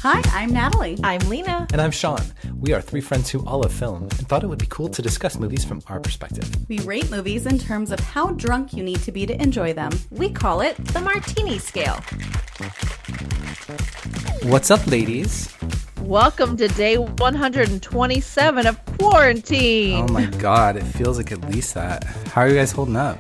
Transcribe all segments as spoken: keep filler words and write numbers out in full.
Hi, I'm Natalie. I'm Lena. And I'm Sean. We are three friends who all love film and thought it would be cool to discuss movies from our perspective. We rate movies in terms of how drunk you need to be to enjoy them. We call it the Martini Scale. What's up, ladies? Welcome to day one hundred twenty-seven of quarantine. Oh my god, it feels like at least that. How are you guys holding up?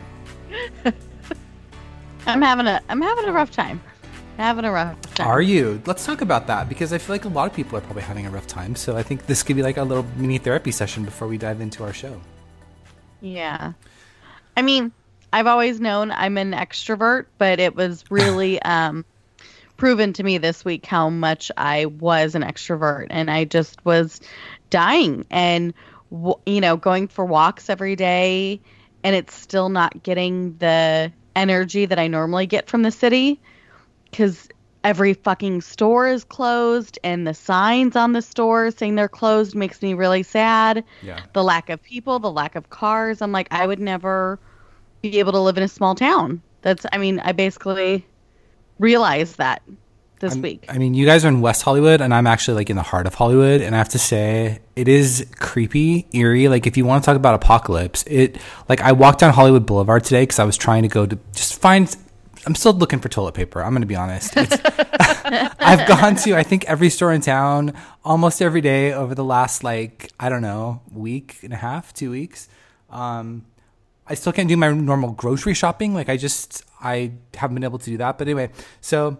I'm having a I'm having a rough time. Having a rough time. Are you? Let's talk about that, because I feel like a lot of people are probably having a rough time. So I think this could be like a little mini therapy session before we dive into our show. Yeah. I mean, I've always known I'm an extrovert, but it was really um, proven to me this week how much I was an extrovert. And I just was dying and, w- you know, going for walks every day. And it's still not getting the energy that I normally get from the city. Because every fucking store is closed and the signs on the store saying they're closed makes me really sad. Yeah. The lack of people, the lack of cars. I'm like, I would never be able to live in a small town. That's, I mean, I basically realized that this I'm, week. I mean, you guys are in West Hollywood and I'm actually like in the heart of Hollywood. And I have to say, it is creepy, eerie. Like if you want to talk about apocalypse, it like I walked down Hollywood Boulevard today because I was trying to go to just find... I'm still looking for toilet paper. I'm going to be honest. It's, I've gone to, I think, every store in town almost every day over the last, like, I don't know, week and a half, two weeks. Um, I still can't do my normal grocery shopping. Like, I just, I haven't been able to do that. But anyway, so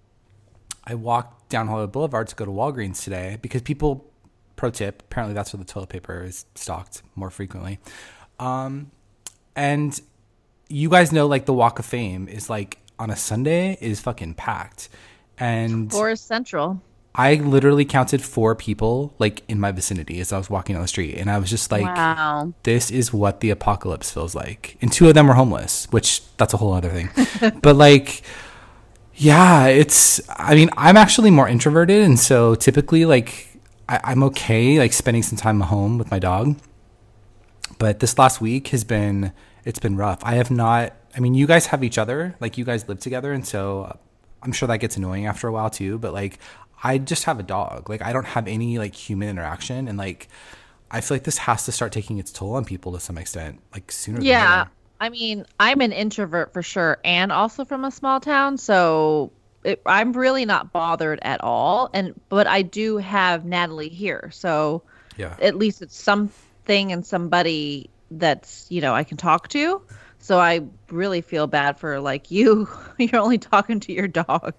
I walked down Hollywood Boulevard to go to Walgreens today because people, pro tip, apparently that's where the toilet paper is stocked more frequently. Um, and... You guys know, like, the Walk of Fame is, like, on a Sunday is fucking packed. And Forest Central. I literally counted four people, like, in my vicinity as I was walking down the street. And I was just like, wow. This is what the apocalypse feels like. And two of them were homeless, which that's a whole other thing. But, like, yeah, it's, I mean, I'm actually more introverted. And so typically, like, I, I'm okay, like, spending some time at home with my dog. But this last week has been... It's been rough. I have not, I mean, you guys have each other, like you guys live together. And so I'm sure that gets annoying after a while too. But like, I just have a dog. Like I don't have any like human interaction. And like, I feel like this has to start taking its toll on people to some extent, like sooner than Yeah. later. I mean, I'm an introvert for sure. And also from a small town. So it, I'm really not bothered at all. And, but I do have Natalie here. So Yeah. at least it's something and somebody that's, you know, I can talk to. So I really feel bad for like you. You're only talking to your dog.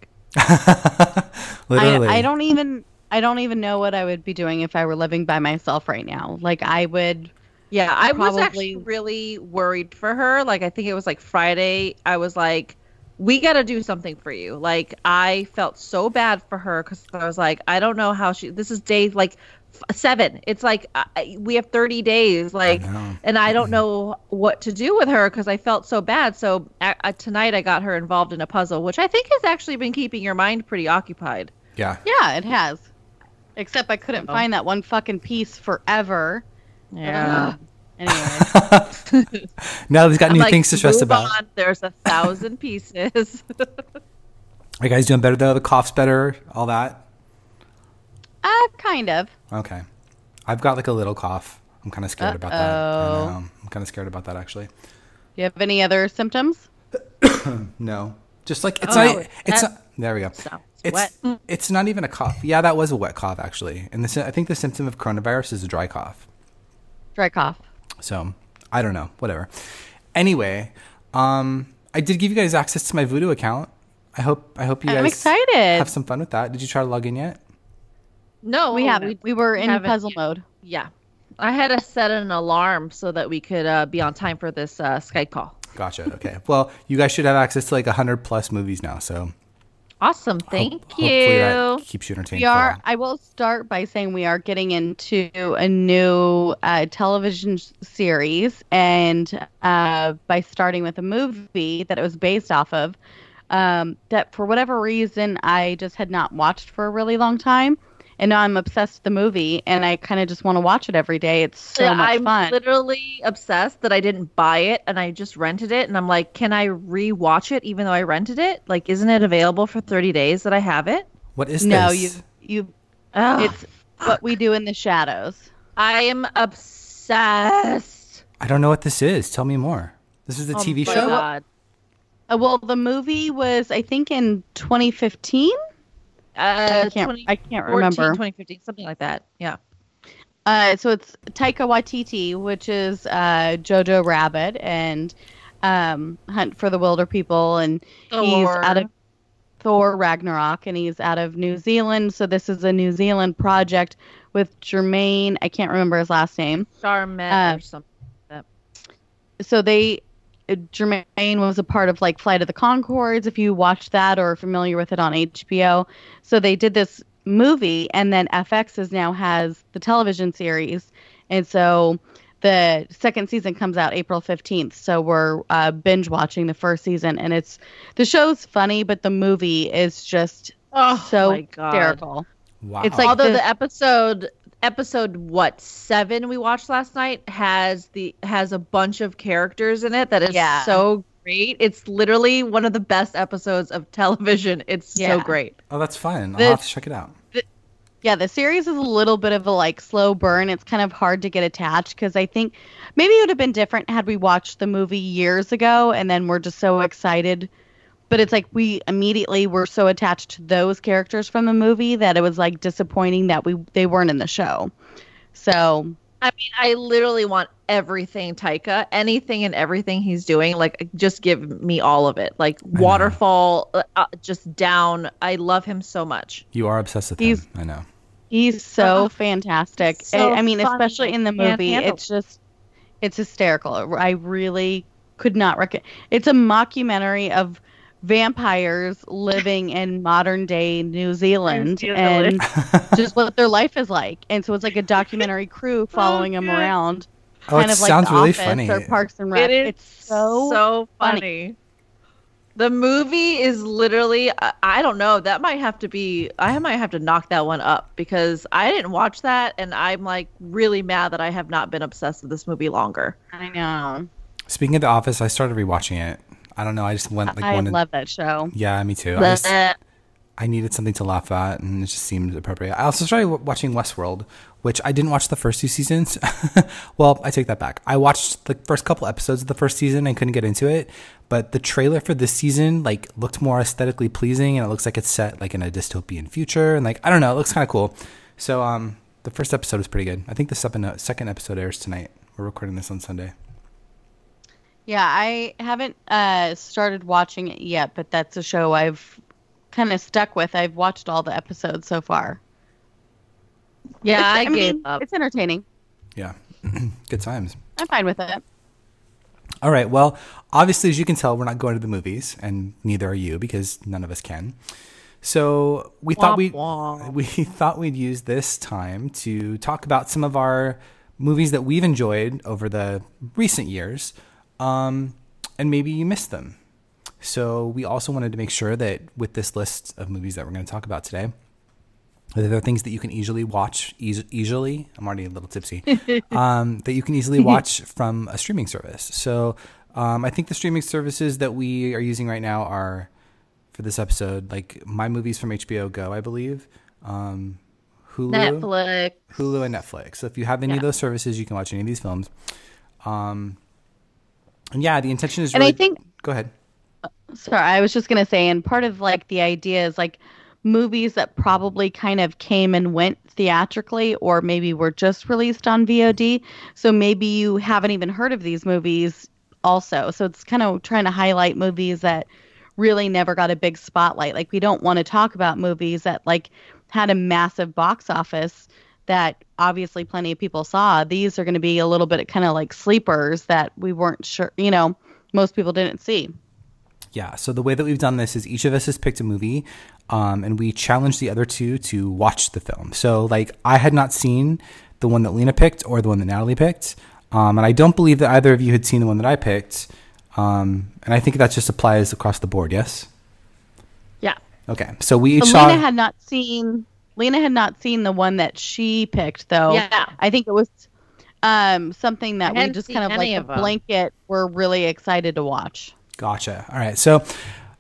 Literally. I, I don't even, I don't even know what I would be doing if I were living by myself right now. Like I would. Yeah, I probably... was actually really worried for her. Like, I think it was like Friday. I was like, we got to do something for you. Like, I felt so bad for her because I was like, I don't know how she, this is day like f- seven. It's like, uh, we have thirty days. Like, I and I don't know what to do with her because I felt so bad. So uh, uh, tonight I got her involved in a puzzle, which I think has actually been keeping your mind pretty occupied. Yeah. Yeah, it has. Except I couldn't Oh. find that one fucking piece forever. Yeah. Ugh. Anyway. Now he's got I'm new like, things to stress move about. on. There's a thousand pieces. Are you guys doing better though? The cough's better, all that? Uh, kind of. Okay. I've got like a little cough. I'm kind of scared about that. I Uh-oh. know. I'm kind of scared about that actually. Do you have any other symptoms? No. Just like it's Oh, not it's that not, there we go. sounds It's wet. it's not even a cough. Yeah, that was a wet cough actually. And the, I think the symptom of coronavirus is a dry cough. Dry cough. So, I don't know, whatever. Anyway, um I did give you guys access to my Voodoo account. I hope I hope you I'm guys excited. have some fun with that. Did you try to log in yet? No, We haven't. We, were in haven't puzzle yet. mode. Yeah. I had to set an alarm so that we could uh, be on time for this uh, Skype call. Gotcha. Okay. Well, you guys should have access to like one hundred plus movies now, so Awesome. Thank hope- hopefully that you. keeps you entertained. We for a are. while. I will start by saying we are getting into a new uh, television s- series, and uh, by starting with a movie that it was based off of, um, that for whatever reason I just had not watched for a really long time, and now I'm obsessed with the movie, and I kind of just want to watch it every day. It's so Yeah, much I'm fun. literally obsessed that I didn't buy it and I just rented it. And I'm like, can I re-watch it even though I rented it? Like, isn't it available for thirty days that I have it? What is no, this? you You, Ugh, it's What We Do in the Shadows. I am obsessed. I don't know what this is. Tell me more. This is the Oh T V my show? God. Uh, well, the movie was, I think, in twenty fifteen. Uh, I can't. twenty I can't fourteen, remember. twenty fifteen, something like that. Yeah. Uh, so it's Taika Waititi, which is uh, Jojo Rabbit and um, Hunt for the Wilder People, and he's Thor. out of Thor Ragnarok, and he's out of New Zealand. So this is a New Zealand project with Jermaine. I can't remember his last name. Charmet Uh, or something like that. So they, uh, Jermaine was a part of like Flight of the Conchords. If you watched that or are familiar with it on H B O, so they did this movie, and then F X is now has the television series, and so the second season comes out April fifteenth. So we're uh, binge watching the first season, and it's the show's funny, but the movie is just Oh so my God. hysterical. Wow. It's like Although the- the episode episode what seven we watched last night has the has a bunch of characters in it that is Yeah. so great. It's literally one of the best episodes of television. It's so Yeah. great. oh, that's fun. the- I'll have to check it out. Yeah, the series is a little bit of a like slow burn. It's kind of hard to get attached because I think maybe it would have been different had we watched the movie years ago and then we're just so excited. But it's like we immediately were so attached to those characters from the movie that it was like disappointing that we they weren't in the show. So I mean, I literally want everything Taika, anything and everything he's doing. Like, just give me all of it. Like know. Waterfall, uh, just down. I love him so much. You are obsessed with He's- him. I know. he's so Oh, fantastic. so I, I mean, funny. especially in the I can't movie, handle it's just it's hysterical. I really could not recommend. It's a mockumentary of vampires living in modern day New Zealand New and Zealand. just what their life is like. And so it's like a documentary crew following them good. around, Oh, kind it of like sounds The really Office funny. or Parks and Rec. It is It's so, so funny. funny. The movie is literally, I, I don't know, that might have to be, I might have to knock that one up because I didn't watch that and I'm like really mad that I have not been obsessed with this movie longer. I know. Speaking of The Office, I started rewatching it. I don't know. I just went like I wanted. love that show. Yeah, me too. I, just, Bleh. I needed something to laugh at, and it just seemed appropriate. I also started w- watching Westworld, which I didn't watch the first two seasons. Well, I take that back. I watched the first couple episodes of the first season and couldn't get into it. But the trailer for this season like looked more aesthetically pleasing, and it looks like it's set like in a dystopian future, and like I don't know, it looks kind of cool. So um, the first episode is pretty good. I think the second second episode airs tonight. We're recording this on Sunday. Yeah, I haven't uh, started watching it yet, but that's a show I've kind of stuck with. I've watched all the episodes so far. Yeah, It's- I, gave mean, up. It's entertaining. Yeah, good times. I'm fine with it. All right. Well, obviously, as you can tell, we're not going to the movies, and neither are you because none of us can. So we thought we Womp womp. we thought we'd use this time to talk about some of our movies that we've enjoyed over the recent years, um, and maybe you missed them. So we also wanted to make sure that with this list of movies that we're going to talk about today, that there are things that you can easily watch eas- easily. I'm already a little tipsy. um, that you can easily watch from a streaming service. So um, I think the streaming services that we are using right now are, for this episode, like My Movies from H B O Go, I believe, um, Hulu, Netflix. Hulu, and Netflix. So if you have any Yeah. of those services, you can watch any of these films. Um, and yeah, the intention is And really. I think, Go ahead. sorry, I was just going to say, and part of like the idea is like movies that probably kind of came and went theatrically or maybe were just released on V O D. So maybe you haven't even heard of these movies also. So it's kind of trying to highlight movies that really never got a big spotlight. Like we don't want to talk about movies that like had a massive box office that obviously plenty of people saw. These are going to be a little bit kind of like sleepers that we weren't sure, you know, most people didn't see. Yeah, so the way that we've done this is each of us has picked a movie, um, and we challenge the other two to watch the film. So, like, I had not seen the one that Lena picked or the one that Natalie picked, um, and I don't believe that either of you had seen the one that I picked, um, and I think that just applies across the board, yes? Yeah. Okay, so we each But saw... Lena had not seen Lena had not seen the one that she picked though. Yeah. I think it was um, something that I we hadn't just seen kind of like any a of 'em. blanket we're really excited to watch. Gotcha. All right. So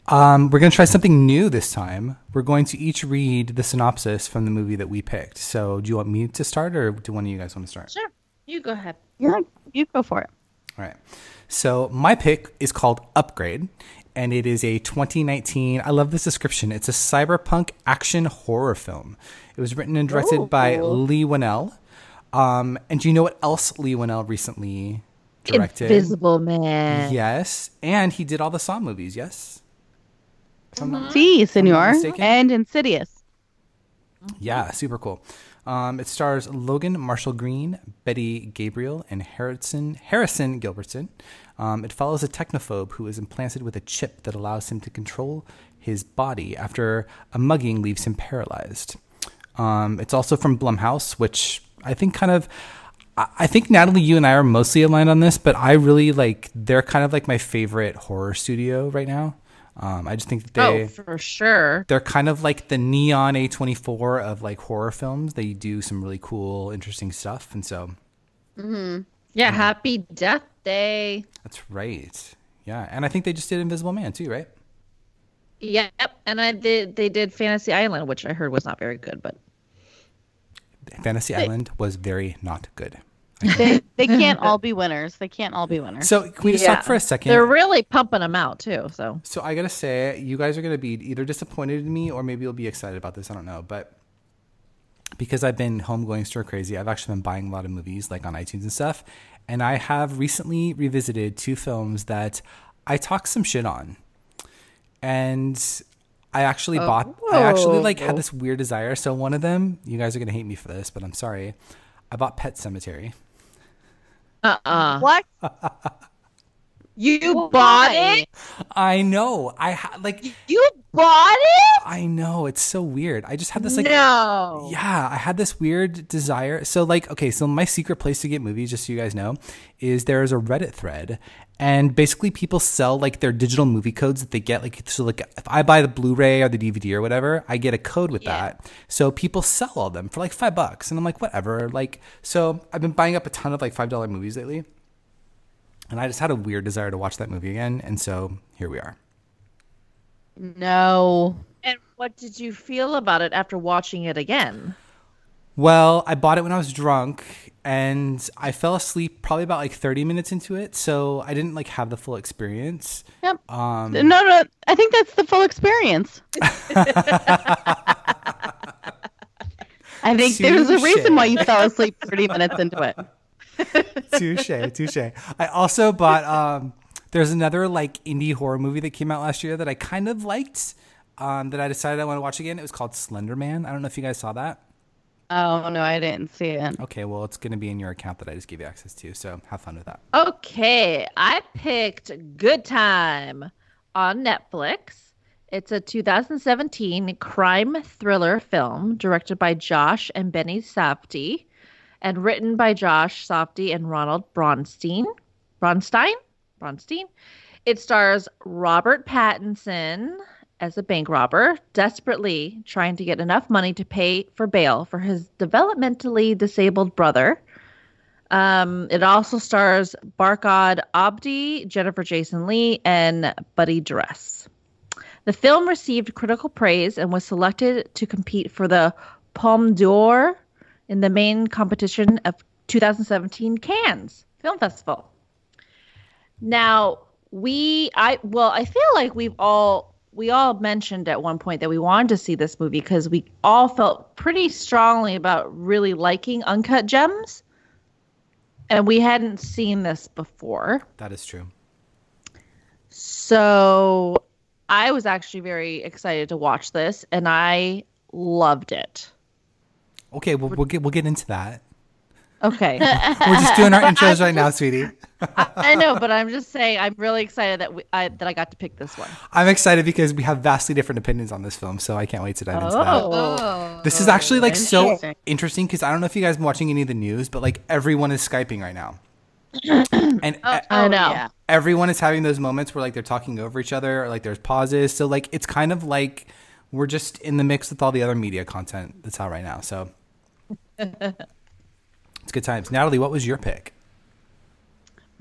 Um, we're going to try something new this time. We're going to each read the synopsis from the movie that we picked. So do you want me to start, or do one of you guys want to start? Sure. You go ahead. Yeah, you go for it. All right. So my pick is called Upgrade, and it is a twenty nineteen, I love this description, it's a cyberpunk action horror film. It was written and directed Ooh. by Lee Winnell. Um, and do you know what else Lee Winnell recently directed? Invisible Man. Yes. And he did all the Saw movies, yes? If I'm not- See, if I'm not senor. mistaken. And Insidious. Yeah, super cool. Um, it stars Logan Marshall Green, Betty Gabriel, and Harrison Harrison Gilbertson. Um, it follows a technophobe who is implanted with a chip that allows him to control his body after a mugging leaves him paralyzed. Um, it's also from Blumhouse, which I think kind of, I I think Natalie, you and I are mostly aligned on this, but I really like, they're kind of like my favorite horror studio right now. Um, I just think that they, Oh, for sure. they're kind of like the neon A twenty-four of like horror films. They do some really cool, interesting stuff. And so Yeah, Happy Death Day. that's right. Yeah. And I think they just did Invisible Man too, right? Yep. And I did. They did Fantasy Island, which I heard was not very good, but Fantasy Island was very not good. They they can't all be winners. They can't all be winners. So can we just Yeah. talk for a second? they're really pumping them out too. So So I gotta say, you guys are gonna be either disappointed in me or maybe you'll be excited about this. I don't know, but because I've been home going stir crazy, I've actually been buying a lot of movies like on iTunes and stuff, and I have recently revisited two films that I talked some shit on, and I actually bought. I actually like had this weird desire. So one of them, you guys are gonna hate me for this, but I'm sorry. I bought Pet Sematary. uh-uh. What? You Why? bought it? I know. I ha- like. You bought it? I know, it's so weird. I just had this like. No. Yeah, I had this weird desire. So, like, okay, so my secret place to get movies, just so you guys know, is there is a Reddit thread, and basically people sell like their digital movie codes that they get. Like, so like if I buy the Blu-ray or the D V D or whatever, I get a code with Yeah. that. So people sell all them for like five bucks, and I'm like, whatever. Like, so I've been buying up a ton of like five dollar movies lately, and I just had a weird desire to watch that movie again, and so here we are. No. And what did you feel about it after watching it again? Well, I bought it when I was drunk, and I fell asleep probably about like thirty minutes into it, so I didn't like have the full experience. Yep. Um, no, no. I think that's the full experience. I think there's a reason why you fell asleep thirty minutes into it. touche, touche. I also bought. Um, there's another like indie horror movie that came out last year that I kind of liked. Um, that I decided I want to watch again. It was called Slender Man. I don't know if you guys saw that. Oh no, I didn't see it. Okay, well, it's going to be in your account that I just gave you access to, so have fun with that. Okay, I picked Good Time on Netflix. It's a two thousand seventeen crime thriller film directed by Josh and Benny Safdie and written by Josh Safdie and Ronald Bronstein. Bronstein? Bronstein? It stars Robert Pattinson as a bank robber, desperately trying to get enough money to pay for bail for his developmentally disabled brother. Um, it also stars Barkhad Abdi, Jennifer Jason Leigh, and Buddy Dress. The film received critical praise and was selected to compete for the Palme d'Or in the main competition of two thousand seventeen Cannes Film Festival. Now, we, I, well, I feel like we've all, we all mentioned at one point that we wanted to see this movie because we all felt pretty strongly about really liking Uncut Gems. And we hadn't seen this before. That is true. So I was actually very excited to watch this, and I loved it. Okay, well, we'll get we'll get into that. Okay. We're just doing our intros right now, sweetie. I know, but I'm just saying I'm really excited that we, I that I got to pick this one. I'm excited because we have vastly different opinions on this film, so I can't wait to dive into that. Oh, This is actually like so Interesting. interesting because I don't know if you guys been watching any of the news, but like everyone is Skyping right now. And e- I know. yeah. everyone is having those moments where like they're talking over each other or like there's pauses. So like it's kind of like we're just in the mix with all the other media content that's out right now. So it's good times. Natalie, what was your pick?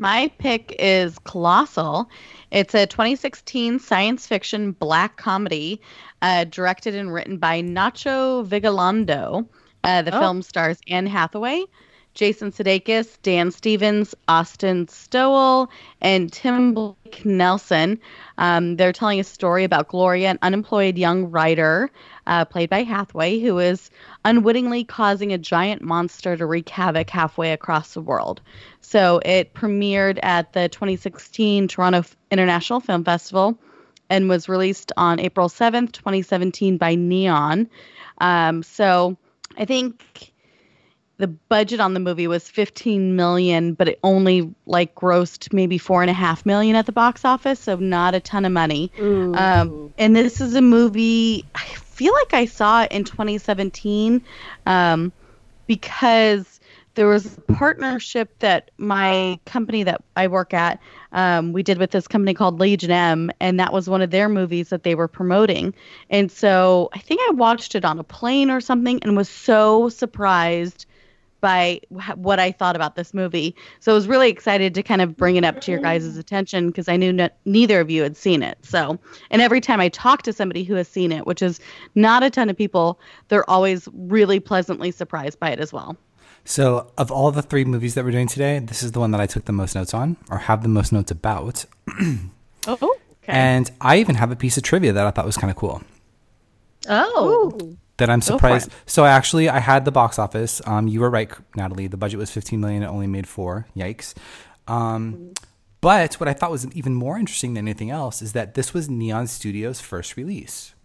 My pick is Colossal. It's a twenty sixteen science fiction black comedy uh, directed and written by Nacho Vigalondo. Uh, the Oh. film stars Anne Hathaway, Jason Sudeikis, Dan Stevens, Austin Stowell, and Tim Blake Nelson. Um, they're telling a story about Gloria, an unemployed young writer uh, played by Hathaway, who is unwittingly causing a giant monster to wreak havoc halfway across the world. So it premiered at the twenty sixteen Toronto International Film Festival and was released on April seventh, twenty seventeen by Neon. Um, so I think the budget on the movie was fifteen million dollars, but it only like grossed maybe four and a half million at the box office. So not a ton of money. Um, and this is a movie, I feel like I saw it in twenty seventeen um, because there was a partnership that my company that I work at, um, we did with this company called Legion M, and that was one of their movies that they were promoting. And so I think I watched it on a plane or something and was so surprised by wh- what I thought about this movie. So I was really excited to kind of bring it up to your guys' attention because I knew n- neither of you had seen it. So, and every time I talk to somebody who has seen it, which is not a ton of people, they're always really pleasantly surprised by it as well. So, of all the three movies that we're doing today, this is the one that I took the most notes on, or have the most notes about. Oh, okay. And I even have a piece of trivia that I thought was kind of cool. Oh. Ooh. That I'm Go for surprised. it. So I actually I had the box office. Um, you were right, Natalie. The budget was fifteen million. It only made four. Yikes. Um, but what I thought was even more interesting than anything else is that this was Neon Studios' first release.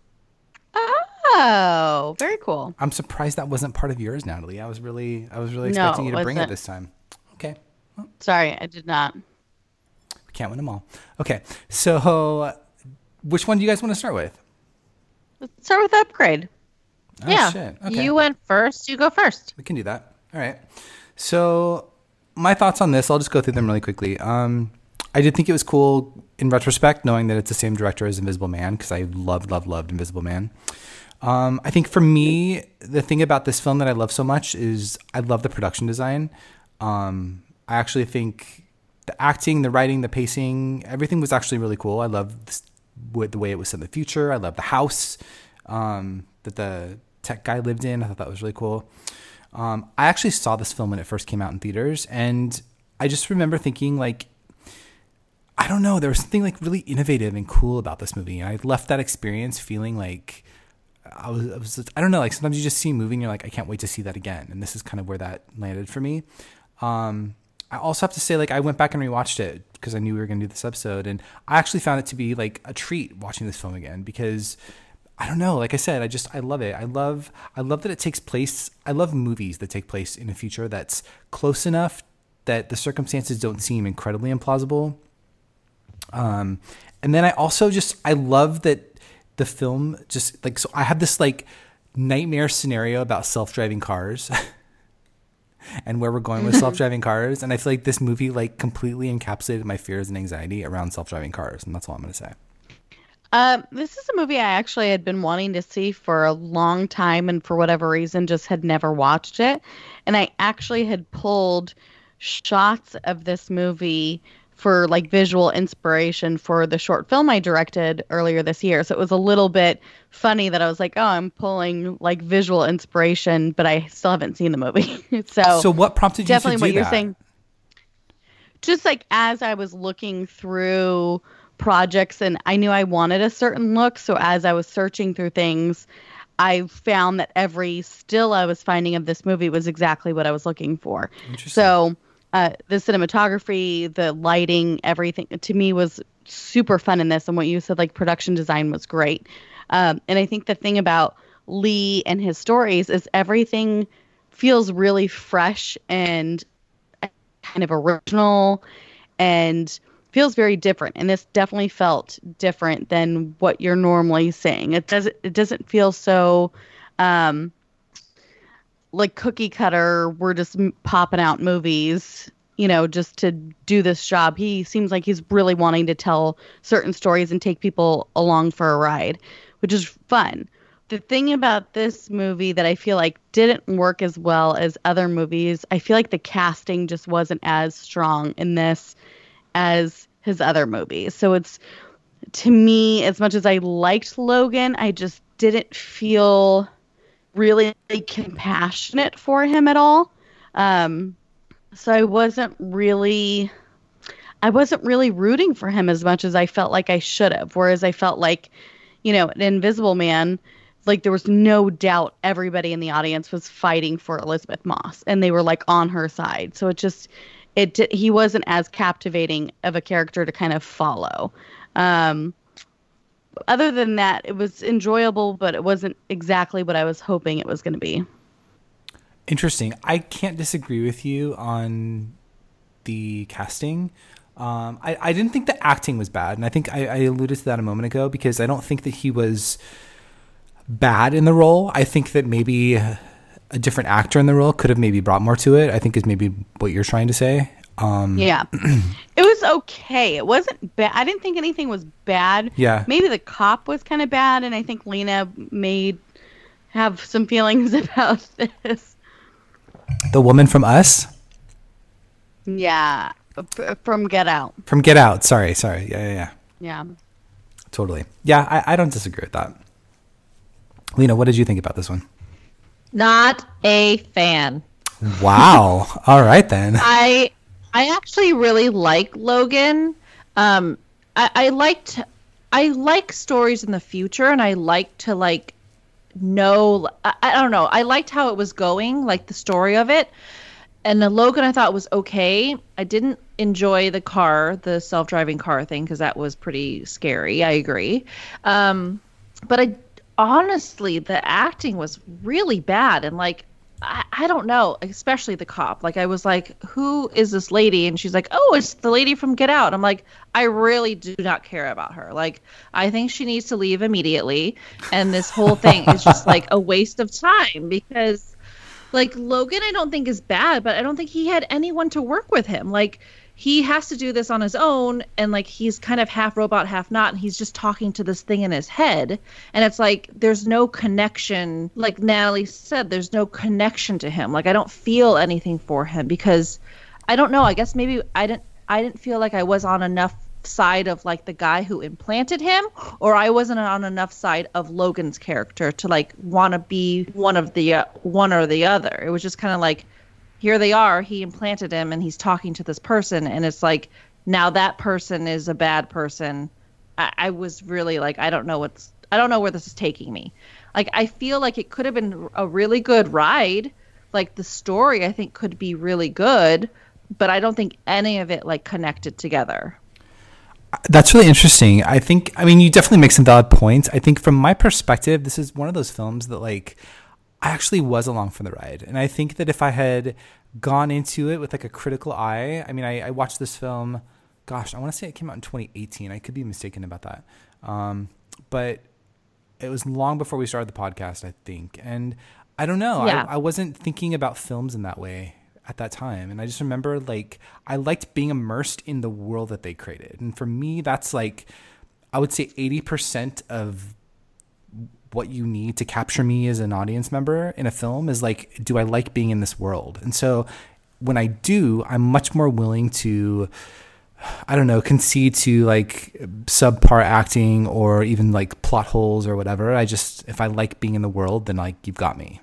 Oh, very cool. I'm surprised that wasn't part of yours, Natalie. I was really I was really No, expecting you to bring it wasn't. this time. Okay. Sorry, I did not. We can't win them all. Okay. So which one do you guys want to start with? Let's start with Upgrade. Oh, Yeah. shit. Okay. You went first. You go first. We can do that. All right. So my thoughts on this, I'll just go through them really quickly. Um, I did think it was cool in retrospect, knowing that it's the same director as Invisible Man, because I loved, loved, loved Invisible Man. Um, I think for me, the thing about this film that I love so much is I love the production design. Um, I actually think the acting, the writing, the pacing, everything was actually really cool. I love this, with the way it was set in the future. I love the house um, that the tech guy lived in. I thought that was really cool. Um, I actually saw this film when it first came out in theaters, and I just remember thinking, like, I don't know, there was something like really innovative and cool about this movie. And I left that experience feeling like I was, I was just, I don't know, like sometimes you just see a movie and you're like, I can't wait to see that again. And this is kind of where that landed for me. Um, I also have to say, like, I went back and rewatched it because I knew we were going to do this episode, and I actually found it to be like a treat watching this film again because I don't know, like I said, I just, I love it. I love, I love that it takes place. I love movies that take place in a future that's close enough that the circumstances don't seem incredibly implausible. Um, and then I also just, I love that the film just like, so I have this like nightmare scenario about self-driving cars and where we're going with self-driving cars. And I feel like this movie like completely encapsulated my fears and anxiety around self-driving cars. And that's all I'm going to say. Um, this is a movie I actually had been wanting to see for a long time, and for whatever reason, just had never watched it. And I actually had pulled shots of this movie for like visual inspiration for the short film I directed earlier this year. So it was a little bit funny that I was like, oh, I'm pulling like visual inspiration, but I still haven't seen the movie. so So what prompted you to definitely do what you're that? saying. Just like as I was looking through projects and I knew I wanted a certain look. So as I was searching through things, I found that every still I was finding of this movie was exactly what I was looking for. Interesting. So uh, the cinematography, the lighting, everything to me was super fun in this. And what you said, like production design was great. Um, and I think the thing about Lee and his stories is everything feels really fresh and kind of original and feels very different. And this definitely felt different than what you're normally seeing. It doesn't, it doesn't feel so, um, like cookie cutter. We're just m- popping out movies, you know, just to do this job. He seems like he's really wanting to tell certain stories and take people along for a ride, which is fun. the thing about this movie that I feel like didn't work as well as other movies, I feel like the casting just wasn't as strong in this as his other movies. So it's, to me, as much as I liked Logan, I just didn't feel really compassionate for him at all. Um, so I wasn't really, I wasn't really rooting for him as much as I felt like I should have. Whereas I felt like, you know, an Invisible Man, like there was no doubt everybody in the audience was fighting for Elizabeth Moss and they were like on her side. So it just, it di- he wasn't as captivating of a character to kind of follow. Um, other than that, it was enjoyable, but it wasn't exactly what I was hoping it was going to be. Interesting. I can't disagree with you on the casting. Um, I, I didn't think the acting was bad. And I think I, I alluded to that a moment ago because I don't think that he was bad in the role. I think that maybe a different actor in the role could have maybe brought more to it, I think is maybe what you're trying to say. Um, yeah. It was okay. It wasn't bad. I didn't think anything was bad. Yeah. Maybe the cop was kind of bad, and I think Lena made have some feelings about this. The woman from Us? Yeah. F- from Get Out. From Get Out. Sorry, sorry. Yeah, yeah, yeah. Yeah. Totally. Yeah, I, I don't disagree with that. Lena, what did you think about this one? Not a fan. Wow. All right, then. I I actually really like Logan. Um, I, I liked I like stories in the future, and I like to like know. I, I don't know. I liked how it was going, like the story of it. And the Logan I thought was okay. I didn't enjoy the car, the self-driving car thing, because that was pretty scary. I agree. Um, but I honestly, the acting was really bad. And like, I, I don't know, especially the cop. Like, I was like, who is this lady? And she's like, oh, it's the lady from Get Out. I'm like, I really do not care about her. Like, I think she needs to leave immediately. And this whole thing is just like a waste of time because, like, Logan, I don't think is bad, but I don't think he had anyone to work with him. Like, he has to do this on his own, and like he's kind of half robot, half not, and he's just talking to this thing in his head. And it's like there's no connection. Like Natalie said, there's no connection to him. Like I don't feel anything for him because I don't know. I guess maybe I didn't. I didn't feel like I was on enough side of like the guy who implanted him, or I wasn't on enough side of Logan's character to like want to be one of the uh, one or the other. It was just kind of like, here they are, he implanted him and he's talking to this person, and it's like now that person is a bad person. I, I was really like, I don't know what's I don't know where this is taking me. Like I feel like it could have been a really good ride. Like the story I think could be really good, but I don't think any of it like connected together. That's really interesting. I think, I mean, you definitely make some valid points. I think from my perspective, this is one of those films that like I actually was along for the ride. And I think that if I had gone into it with like a critical eye, I mean, I, I watched this film, gosh, I want to say it came out in twenty eighteen. I could be mistaken about that. Um, but it was long before we started the podcast, I think. And I don't know, yeah. I, I wasn't thinking about films in that way at that time. And I just remember like, I liked being immersed in the world that they created. And for me, that's like, I would say eighty percent of what you need to capture me as an audience member in a film is like, do I like being in this world? And so when I do, I'm much more willing to, I don't know, concede to like subpar acting or even like plot holes or whatever. I just, if I like being in the world, then like you've got me.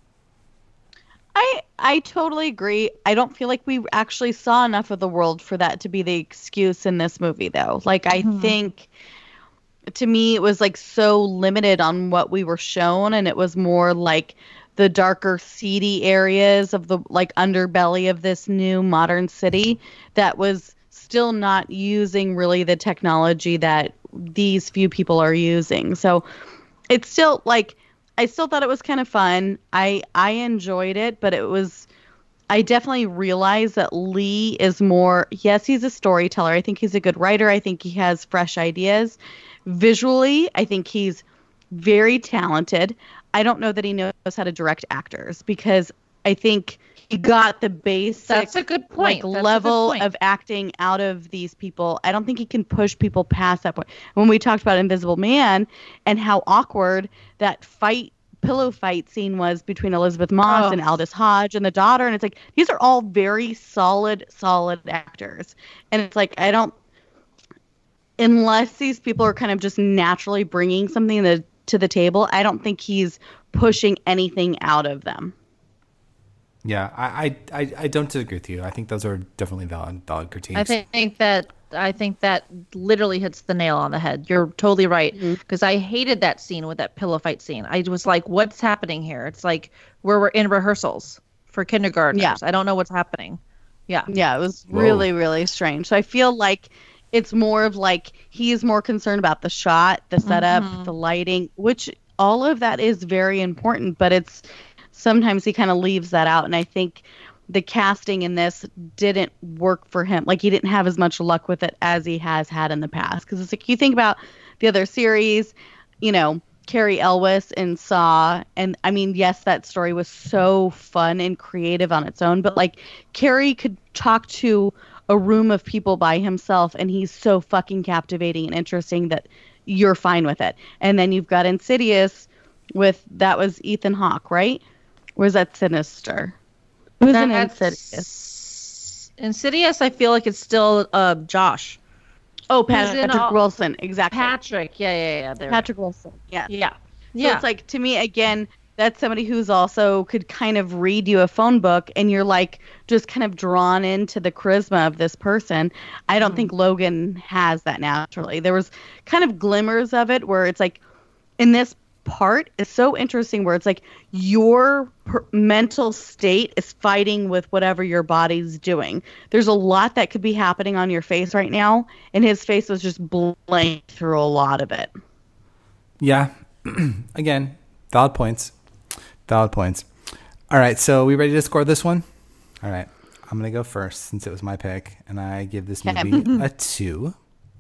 I I totally agree. I don't feel like we actually saw enough of the world for that to be the excuse in this movie, though. Like, I mm-hmm. think, to me, it was, like, so limited on what we were shown, and it was more, like, the darker, seedy areas of the, like, underbelly of this new modern city that was still not using, really, the technology that these few people are using. So, it's still, like... I still thought it was kind of fun. I I enjoyed it, but it was, I definitely realized that Lee is more, yes, he's a storyteller. I think he's a good writer. I think he has fresh ideas. Visually, I think he's very talented. I don't know that he knows how to direct actors because I think he got the basic That's a good point. like That's level a good point. of acting out of these people. I don't think he can push people past that point. When we talked about Invisible Man and how awkward that fight pillow fight scene was between Elizabeth Moss Oh. and Aldous Hodge and the daughter, and it's like these are all very solid solid actors, and it's like I don't, unless these people are kind of just naturally bringing something to, to the table, I don't think he's pushing anything out of them. Yeah, I, I, I, I don't disagree with you. I think those are definitely valid valid critiques. I think that I think that literally hits the nail on the head. You're totally right, because I hated that scene with that pillow fight scene. I was like, "What's happening here?" It's like where we're in rehearsals for kindergartners. Yeah. I don't know what's happening. Yeah, Yeah, it was Whoa. really, really strange. So I feel like it's more of like he's more concerned about the shot, the setup, the lighting, which all of that is very important, but it's sometimes he kind of leaves that out. And I think the casting in this didn't work for him. Like he didn't have as much luck with it as he has had in the past. Because it's like you think about the other series, you know, Carrie Elwes in Saw, and I mean, yes, that story was so fun and creative on its own, but like Carrie could talk to a room of people by himself, and he's so fucking captivating and interesting that you're fine with it. And then you've got Insidious with, that was Ethan Hawke, right? Or was that Sinister? Who's in That's- Insidious? Insidious. I feel like it's still uh, Josh Oh, Who's Pat- in Patrick all- Wilson, exactly. Patrick. Yeah, yeah, yeah. There. Patrick Wilson, yeah. Yeah, So yeah. it's like, to me, again, that's somebody who's also could kind of read you a phone book, and you're like just kind of drawn into the charisma of this person. I don't think Logan has that naturally. There was kind of glimmers of it where it's like in this part is so interesting where it's like your per- mental state is fighting with whatever your body's doing. There's a lot that could be happening on your face right now, and his face was just blank through a lot of it. Yeah. Again, valid points. Valid points. All right, so we ready to score this one? All right. I'm going to go first since it was my pick, and I give this Okay. movie a two.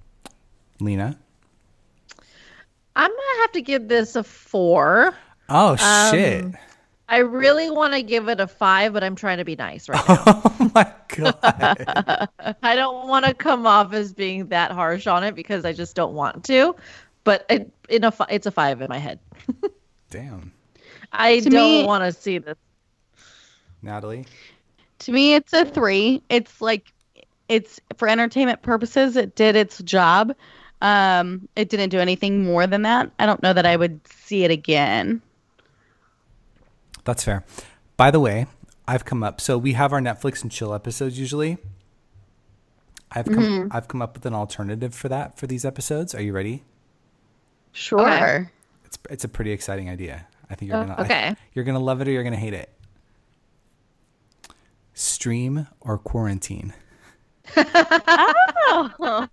Lena? I'm gonna have to give this a four. Oh, Um, shit. I really want to give it a five, but I'm trying to be nice right now. Oh, my God. I don't want to come off as being that harsh on it because I just don't want to. But it, in a, fi- it's a five in my head. Damn. I To don't me- want to see this. Natalie? To me, it's a three. It's like, it's for entertainment purposes, it did its job. Um, it didn't do anything more than that. I don't know that I would see it again. That's fair. By the way, I've come up. So we have our Netflix and chill episodes usually. I've come. Mm-hmm. I've come up with an alternative for that for these episodes. Are you ready? Sure. Okay. It's it's a pretty exciting idea. I think you're Oh, gonna. I- okay. you're gonna love it or you're gonna hate it. Stream or quarantine. Oh.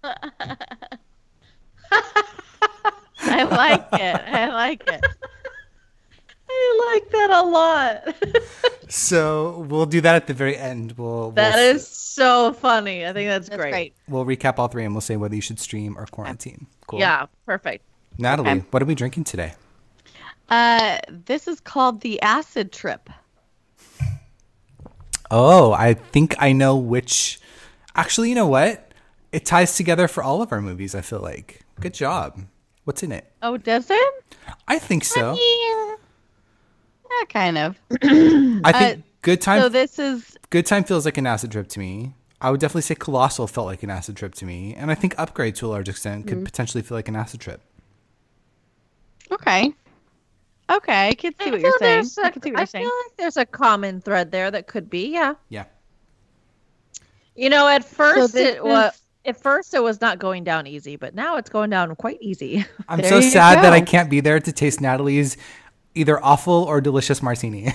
I like it. I like it. I like that a lot. So we'll do that at the very end. We'll That we'll, is so funny. I think that's, That's great. great. We'll recap all three and we'll say whether you should stream or quarantine. Cool. Yeah, perfect. Natalie, Okay. what are we drinking today? Uh, this is called the Acid Trip. Oh, I think I know which. Actually, you know what? It ties together for all of our movies, I feel like. Good job. What's in it? Oh, does it? I think so. Yeah, kind of. I think Uh, Good Time So this is Good Time feels like an acid trip to me. I would definitely say Colossal felt like an acid trip to me. And I think Upgrade to a large extent could potentially feel like an acid trip. okay. Okay, I can see I what feel you're saying. there's I a- can see what I you're saying. feel like there's a common thread there that could be, yeah. Yeah. You know, at first this it was is- at first it was not going down easy, but now it's going down quite easy. I'm There so you sad that I go. can't be there to taste Natalie's either awful or delicious martini.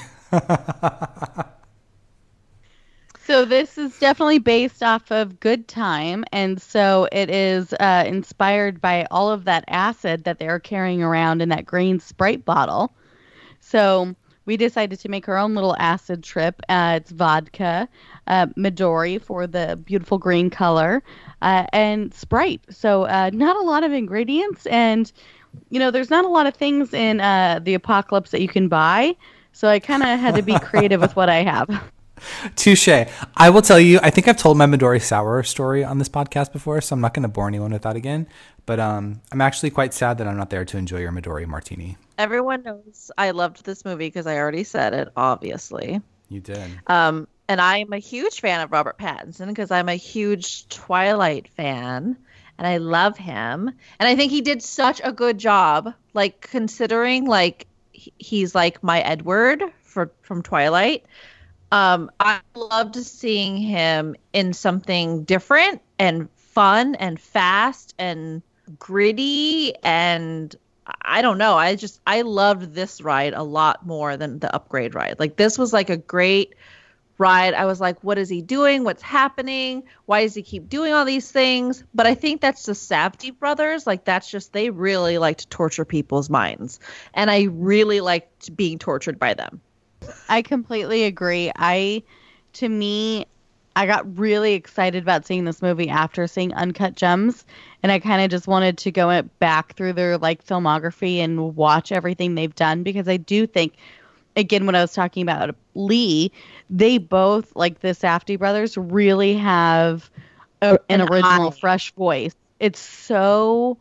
So this is definitely based off of Good Time, and so it is uh, inspired by all of that acid that they're carrying around in that green Sprite bottle. So we decided to make our own little acid trip. Uh, it's vodka, uh, Midori for the beautiful green color, uh, and Sprite. So uh, not a lot of ingredients, and you know, there's not a lot of things in uh, the apocalypse that you can buy. So I kind of had to be creative with what I have. Touche. I will tell you, I think I've told my Midori Sour story on this podcast before, so I'm not going to bore anyone with that again. But um, I'm actually quite sad that I'm not there to enjoy your Midori martini. Everyone knows I loved this movie because I already said it, obviously. You did. Um, and I'm a huge fan of Robert Pattinson because I'm a huge Twilight fan. And I love him. And I think he did such a good job, like considering like he's like my Edward for from Twilight. Um, I loved seeing him in something different and fun and fast and gritty. And I don't know. I just I loved this ride a lot more than the Upgrade ride. Like this was like a great ride. I was like, what is he doing? What's happening? Why does he keep doing all these things? But I think that's the Safdie brothers. Like that's just, they really like to torture people's minds. And I really liked being tortured by them. I completely agree. I, to me, I got really excited about seeing this movie after seeing Uncut Gems. And I kind of just wanted to go back through their like filmography and watch everything they've done, because I do think, again, when I was talking about Lee, they both, like the Safdie brothers, really have a, an, an original, eye. fresh voice. It's so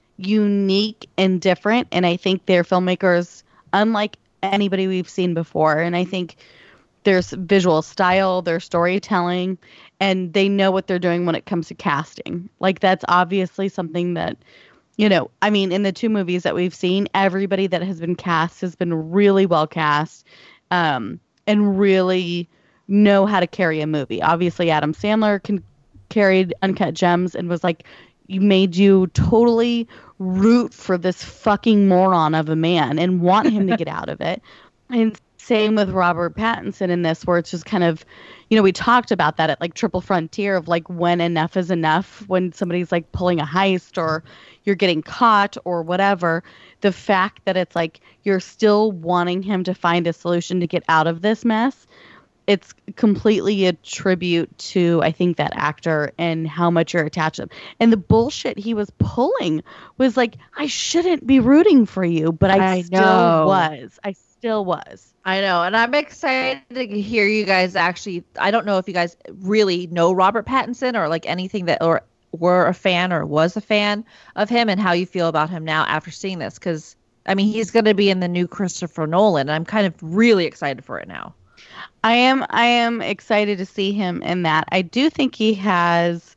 unique and different, and I think they're filmmakers unlike anybody we've seen before. And I think there's visual style, their storytelling, and they know what they're doing when it comes to casting. Like, that's obviously something that, you know, I mean, in the two movies that we've seen, everybody that has been cast has been really well cast, um, and really know how to carry a movie. Obviously, Adam Sandler can carried Uncut Gems and was like, you made you totally root for this fucking moron of a man and want him to get out of it. And same with Robert Pattinson in this, where it's just kind of, you know, we talked about that at like Triple Frontier of like when enough is enough, when somebody's like pulling a heist or you're getting caught or whatever. The fact that it's like you're still wanting him to find a solution to get out of this mess, it's completely a tribute to, I think, that actor and how much you're attached to him. And the bullshit he was pulling was like, I shouldn't be rooting for you, but I, I still know. was. I still was. I know. And I'm excited to hear you guys actually. I don't know if you guys really know Robert Pattinson or like anything that, or were a fan or was a fan of him, and how you feel about him now after seeing this. Because, I mean, he's going to be in the new Christopher Nolan, and I'm kind of really excited for it now. I am I am excited to see him in that. I do think he has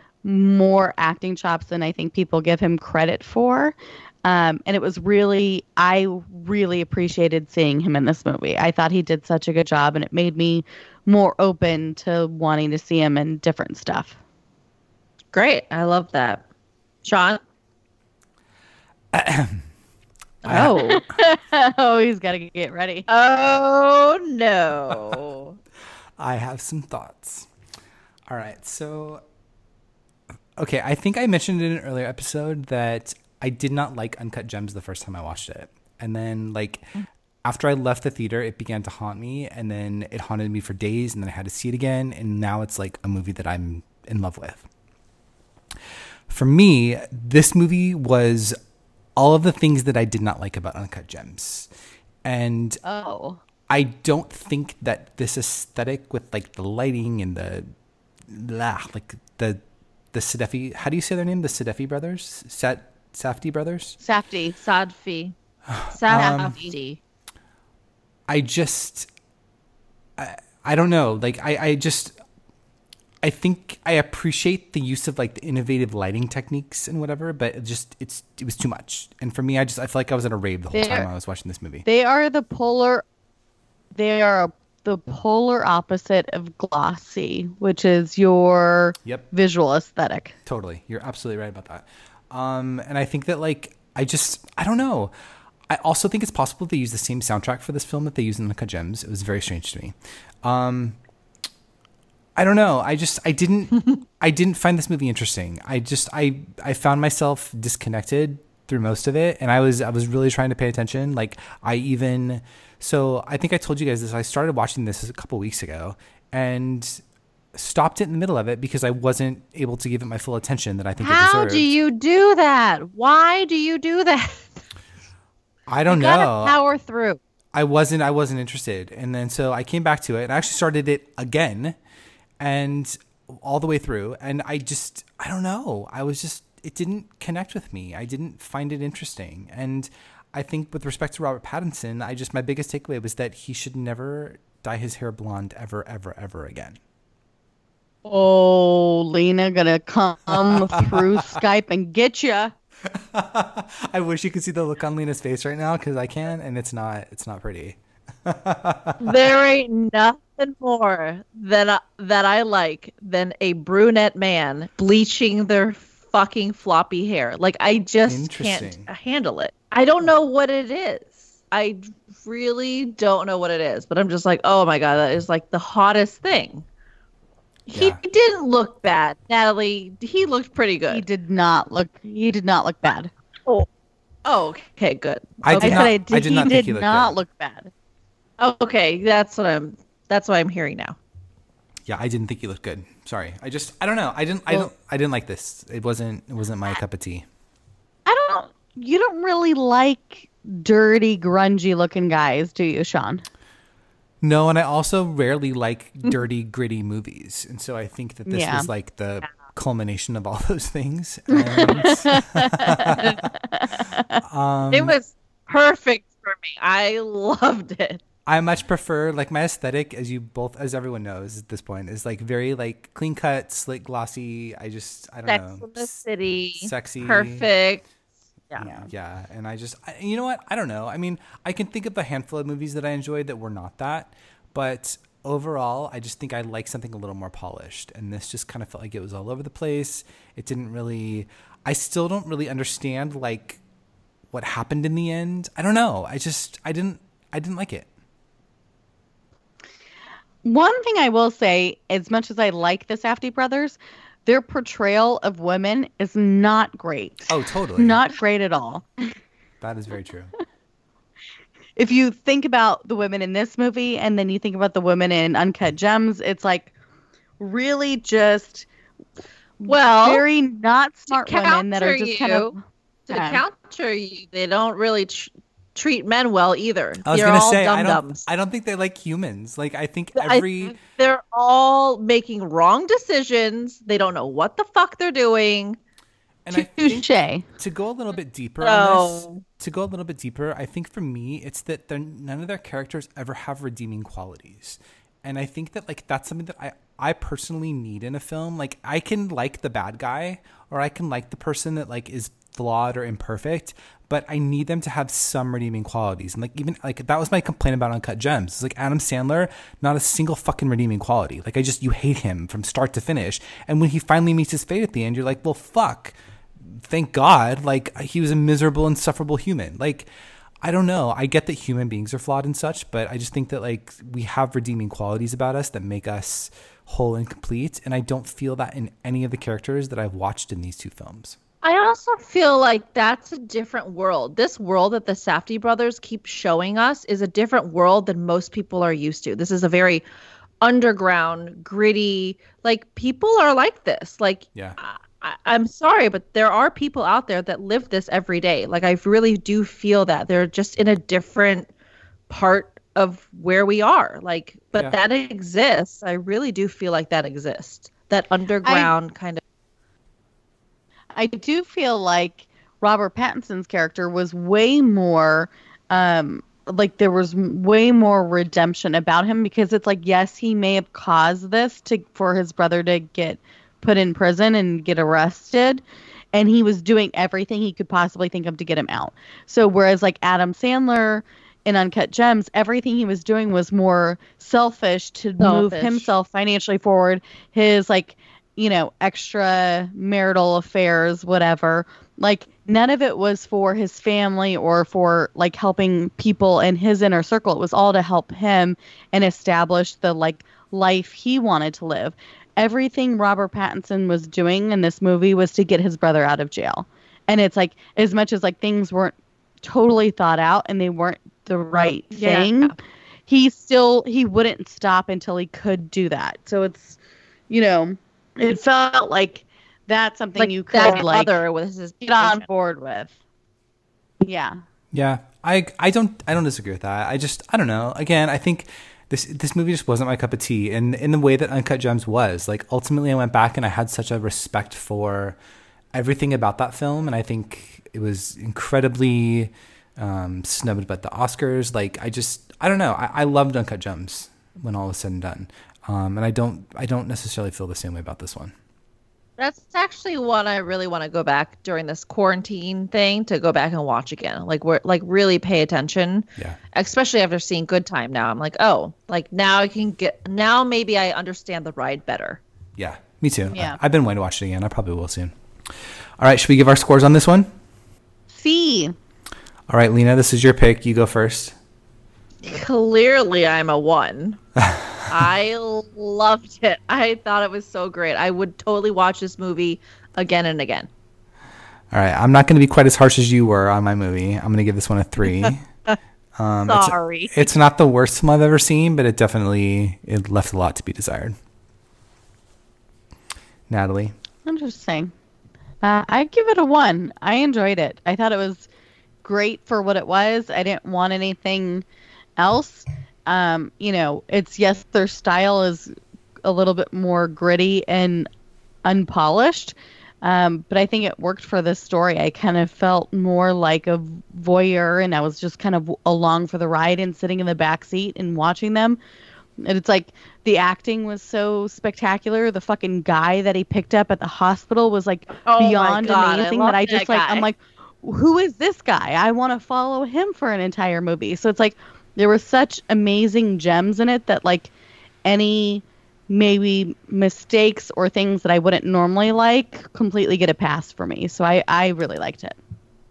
more acting chops than I think people give him credit for. Um, and it was really, I really appreciated seeing him in this movie. I thought he did such a good job, and it made me more open to wanting to see him in different stuff. Great. I love that. Sean? Oh. Oh, he's got to get ready. Oh, no. I have some thoughts. All right. So, okay. I think I mentioned in an earlier episode that I did not like Uncut Gems the first time I watched it. And then, like, after I left the theater, it began to haunt me. And then it haunted me for days. And then I had to see it again. And now it's like a movie that I'm in love with. For me, this movie was all of the things that I did not like about Uncut Gems. And oh. I don't think that this aesthetic with like the lighting and the blah, like the the Sadeffi, how do you say their name? The Sadeffi brothers? Sat Safdie brothers? Safdie. Sadfi. Safdie. Um, I just I, I don't know. Like I, I just I think I appreciate the use of like the innovative lighting techniques and whatever, but it just it's it was too much. And for me, I just I feel like I was in a rave the whole They're, time I was watching this movie. They are the polar they are the polar opposite of glossy, which is your yep. visual aesthetic. Totally. You're absolutely right about that. Um, and I think that like I just I don't know. I also think it's possible they use the same soundtrack for this film that they use in Uncut Gems. It was very strange to me. Um I don't know. I just I didn't I didn't find this movie interesting. I just I I found myself disconnected through most of it, and I was I was really trying to pay attention. Like I even so I think I told you guys this. I started watching this a couple weeks ago and stopped it in the middle of it because I wasn't able to give it my full attention that I think it deserved. How do you do that? Why do you do that? I don't you know. Gotta power through. I wasn't I wasn't interested. And then so I came back to it and I actually started it again and all the way through. And I just, I don't know. I was just, it didn't connect with me. I didn't find it interesting. And I think with respect to Robert Pattinson, I just, my biggest takeaway was that he should never dye his hair blonde ever, ever, ever again. Oh, Lena gonna come through Skype and get you. I wish you could see the look on Lena's face right now because I can, and it's not, it's not pretty. There ain't nothing more that I, that I like than a brunette man bleaching their fucking floppy hair. Like, I just can't handle it. I don't know what it is. I really don't know what it is, but I'm just like, oh my God, that is like the hottest thing. He yeah. didn't look bad, Natalie. He looked pretty good. He did not look. He did not look bad. Oh, oh okay, good. I okay. did not. I, did, I did not he think did he not good. look bad. Oh, okay, that's what I'm. That's what I'm hearing now. Yeah, I didn't think he looked good. Sorry, I just. I don't know. I didn't. Well, I don't. I didn't like this. It wasn't. It wasn't my cup of tea. I don't. You don't really like dirty, grungy looking guys, do you, Sean? No, and I also rarely like dirty, gritty movies. And so I think that this yeah. was like the culmination of all those things. And, um, it was perfect for me. I loved it. I much prefer, like, my aesthetic, as you both, as everyone knows at this point, is like very like clean cut, slick, glossy. I just, I don't Sex know. Sex in the City. Sexy. Perfect. Yeah. yeah, yeah, and I just, I, you know what? I don't know. I mean, I can think of a handful of movies that I enjoyed that were not that, but overall, I just think I like something a little more polished, and this just kind of felt like it was all over the place. It didn't really, I still don't really understand like what happened in the end. I don't know. I just, I didn't, I didn't like it. One thing I will say, as much as I like the Safdie brothers, their portrayal of women is not great. Oh, totally. Not great at all. That is very true. If you think about the women in this movie and then you think about the women in Uncut Gems, it's like really just well, very not smart women that are just you, kind of to um, counter you. They don't really tr- treat men well either. I was they're gonna all say I don't. dum-dums. I don't think they like humans. Like I think every I, they're all making wrong decisions. They don't know what the fuck they're doing. And I think to go a little bit deeper no. on this, to go a little bit deeper, I think for me, it's that they're, none of their characters ever have redeeming qualities. And I think that like that's something that I, I personally need in a film. Like I can like the bad guy or I can like the person that like is flawed or imperfect, but I need them to have some redeeming qualities. And like even like that was my complaint about Uncut Gems. It's like Adam Sandler, not a single fucking redeeming quality. Like I just, you hate him from start to finish. And when he finally meets his fate at the end, you're like, well, fuck. Thank God. Like he was a miserable, insufferable human. Like, I don't know. I get that human beings are flawed and such, but I just think that like we have redeeming qualities about us that make us whole and complete. And I don't feel that in any of the characters that I've watched in these two films. I also feel like that's a different world. This world that the Safdie brothers keep showing us is a different world than most people are used to. This is a very underground, gritty, like people are like this. Like, yeah. I, I'm sorry, but there are people out there that live this every day. Like, I really do feel that they're just in a different part of where we are. Like, but yeah. that exists. I really do feel like that exists. That underground I, kind of. I do feel like Robert Pattinson's character was way more, um, like there was way more redemption about him because it's like, yes, he may have caused this to for his brother to get put in prison and get arrested, and he was doing everything he could possibly think of to get him out. So whereas like Adam Sandler in Uncut Gems, everything he was doing was more selfish to selfish. move himself financially forward, his like, you know, extra marital affairs, whatever. Like none of it was for his family or for like helping people in his inner circle. It was all to help him and establish the like life he wanted to live. Everything Robert Pattinson was doing in this movie was to get his brother out of jail. And it's like, as much as like things weren't totally thought out and they weren't the right thing, yeah. he still, he wouldn't stop until he could do that. So it's, you know, it felt like that's something like you could that like brother was his get on board with. Yeah. Yeah. I I don't I don't disagree with that. I just I don't know. Again, I think this this movie just wasn't my cup of tea, and in the way that Uncut Gems was. Like ultimately, I went back and I had such a respect for everything about that film, and I think it was incredibly um, snubbed by the Oscars. Like I just I don't know. I, I loved Uncut Gems when all was said and done, um, and I don't I don't necessarily feel the same way about this one. That's actually one I really want to go back during this quarantine thing to go back and watch again. Like we're like really pay attention. Yeah. Especially after seeing Good Time now. I'm like, oh, like now I can get now maybe I understand the ride better. Yeah, me too. Yeah. I, I've been waiting to watch it again. I probably will soon. All right, should we give our scores on this one? C. All right, Lena, this is your pick. You go first. Clearly I'm a one. I loved it. I thought it was so great. I would totally watch this movie again and again. All right, I'm not going to be quite as harsh as you were on my movie. I'm going to give this one a three. Um, Sorry. It's, it's not the worst film I've ever seen, but it definitely it left a lot to be desired. Natalie? Interesting. Uh, I give it a one. I enjoyed it. I thought it was great for what it was. I didn't want anything else. Um, you know, it's yes, their style is a little bit more gritty and unpolished, um, but I think it worked for this story. I kind of felt more like a voyeur, and I was just kind of along for the ride and sitting in the back seat and watching them. And it's like the acting was so spectacular. The fucking guy that he picked up at the hospital was like Oh my beyond God, I amazing. love That I that just like, guy. I'm like, who is this guy? I want to follow him for an entire movie. So it's like there were such amazing gems in it that like any maybe mistakes or things that I wouldn't normally like completely get a pass for me. So I, I really liked it.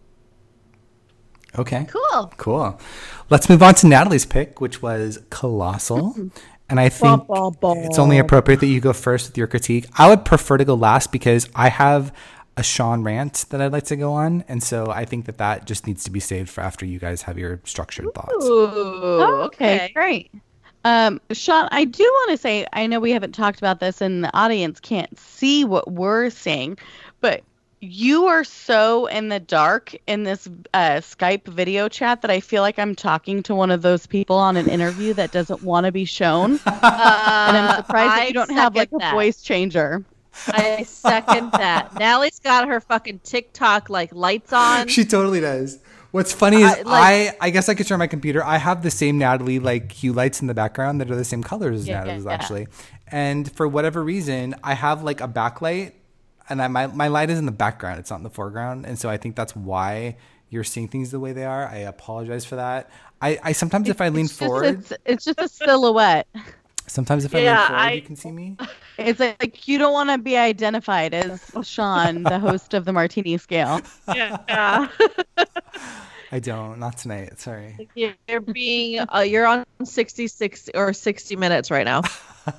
Okay. Cool. Cool. Let's move on to Natalie's pick, which was Colossal. And I think Bum, bum, bum. it's only appropriate that you go first with your critique. I would prefer to go last because I have a Sean rant that I'd like to go on. And so I think that that just needs to be saved for after you guys have your structured thoughts. Ooh, Oh, okay, great. Um, Sean, I do want to say, I know we haven't talked about this and the audience can't see what we're saying, but you are so in the dark in this uh, Skype video chat that I feel like I'm talking to one of those people on an interview that doesn't want to be shown. Uh, And I'm surprised that I you don't have like a second that. voice changer. I second that. Nallie's got her fucking TikTok like lights on. She totally does. What's funny is I- like- I, I guess I could turn my computer. I have the same Natalie like hue lights in the background that are the same colors as Yeah, Natalie's yeah. actually. And for whatever reason, I have like a backlight, and I, my my light is in the background. It's not in the foreground, and so I think that's why you're seeing things the way they are. I apologize for that. I, I sometimes if I lean It's just, forward, it's, it's just a silhouette. sometimes if I Yeah, lean forward, I- you can see me. It's like, like you don't want to be identified as Sean, the host of the Martini Scale. Yeah. I don't. Not tonight. Sorry. You're being uh, you're on sixty-six or sixty minutes right now.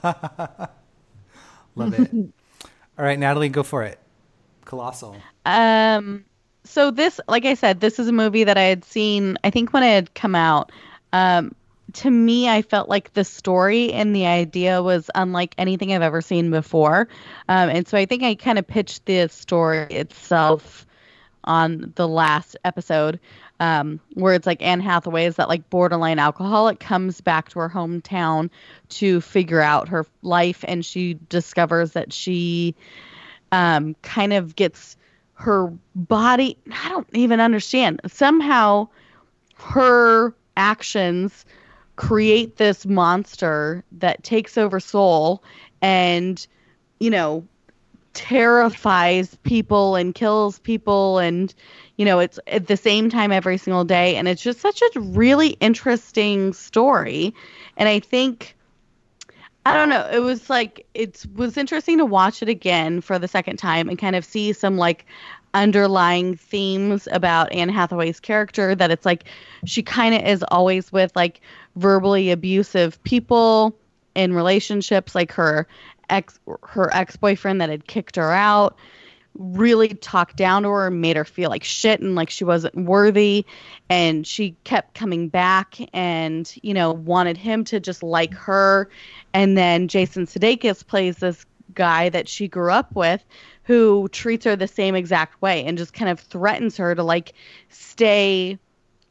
Love it. All right, Natalie, go for it. Colossal. Um, so this, like I said, this is a movie that I had seen, I think when it had come out. Um, to me, I felt like the story and the idea was unlike anything I've ever seen before. Um, and so I think I kind of pitched the story itself on the last episode, um, where it's like Anne Hathaway is that like borderline alcoholic, comes back to her hometown to figure out her life, and she discovers that she um, kind of gets her body. I don't even understand. Somehow her actions create this monster that takes over Seoul and, you know, terrifies people and kills people, and you know, it's at the same time every single day, and it's just such a really interesting story. And I think, I don't know, it was like, it was interesting to watch it again for the second time and kind of see some like underlying themes about Anne Hathaway's character, that it's like she kind of is always with like verbally abusive people in relationships, like her ex her ex-boyfriend that had kicked her out really talked down to her and made her feel like shit and like she wasn't worthy, and she kept coming back and, you know, wanted him to just like her. And then Jason Sudeikis plays this guy that she grew up with who treats her the same exact way and just kind of threatens her to like stay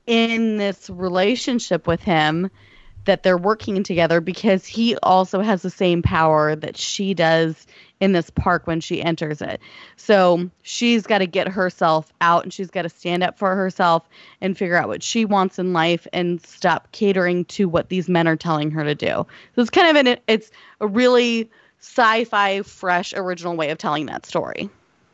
in this relationship with him, that they're working together because he also has the same power that she does in this park when she enters it. So she's got to get herself out and she's got to stand up for herself and figure out what she wants in life and stop catering to what these men are telling her to do. So it's kind of an, it's a really sci-fi, fresh, original way of telling that story.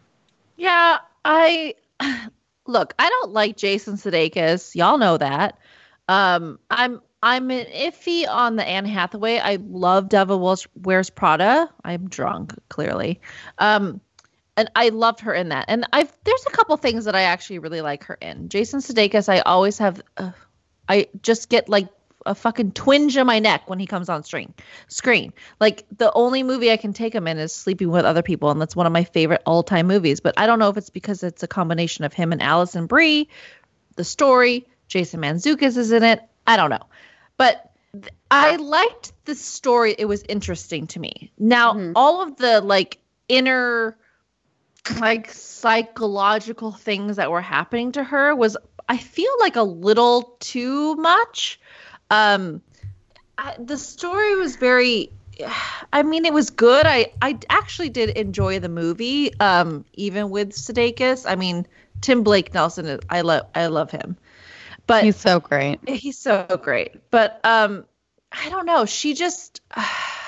Yeah, I look, I don't like Jason Sudeikis. Y'all know that. Um, I'm I'm iffy on the Anne Hathaway. I love Devil Wears, Wears Prada. I'm drunk, clearly. Um, and I loved her in that. And I've there's a couple things that I actually really like her in. Jason Sudeikis, I always have, uh, I just get like a fucking twinge in my neck when he comes on screen. Screen. Like the only movie I can take him in is Sleeping with Other People, and that's one of my favorite all-time movies. But I don't know if it's because it's a combination of him and Alison Brie, the story. Jason Mantzoukas is in it. I don't know. But th- I liked the story. It was interesting to me. Now, mm-hmm. all of the like inner like psychological things that were happening to her was, I feel like, a little too much. Um, I, the story was very, I mean, it was good. I, I actually did enjoy the movie, um, even with Sudeikis. I mean, Tim Blake Nelson, is, I love, I love him. But he's so great. He's so great. But um, I don't know. She just uh,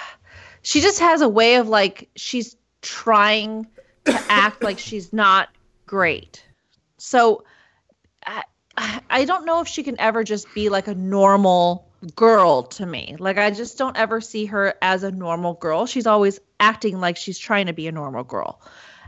she just has a way of like she's trying to act like she's not great. So I I don't know if she can ever just be like a normal girl to me. Like I just don't ever see her as a normal girl. She's always acting like she's trying to be a normal girl.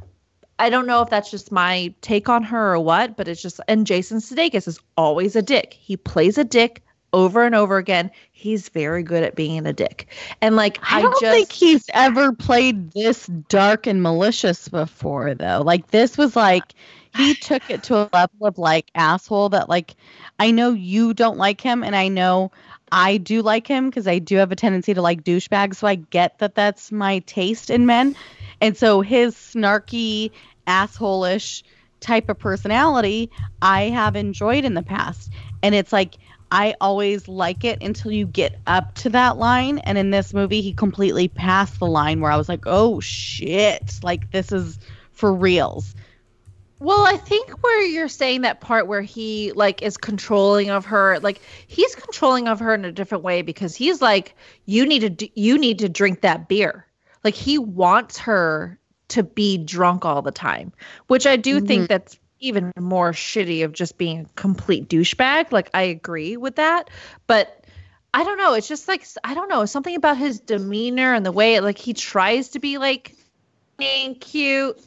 I don't know if that's just my take on her or what, but it's just, and Jason Sudeikis is always a dick. He plays a dick over and over again. He's very good at being a dick. And like, I, I don't just, think he's ever played this dark and malicious before though. Like this was like, he took it to a level of like asshole that like, I know you don't like him and I know I do like him because I do have a tendency to like douchebags. So I get that that's my taste in men. And so his snarky, asshole-ish type of personality, I have enjoyed in the past. And it's like, I always like it until you get up to that line. And in this movie, he completely passed the line where I was like, oh, shit. Like, this is for reals. Well, I think where you're saying that part where he, like, is controlling of her, like, he's controlling of her in a different way because he's like, you need to, do, you need to drink that beer. Like, he wants her to be drunk all the time, which I do mm-hmm. think that's even more shitty of just being a complete douchebag. Like, I agree with that. But I don't know. It's just like, I don't know. Something about his demeanor and the way, like, he tries to be, like, being cute.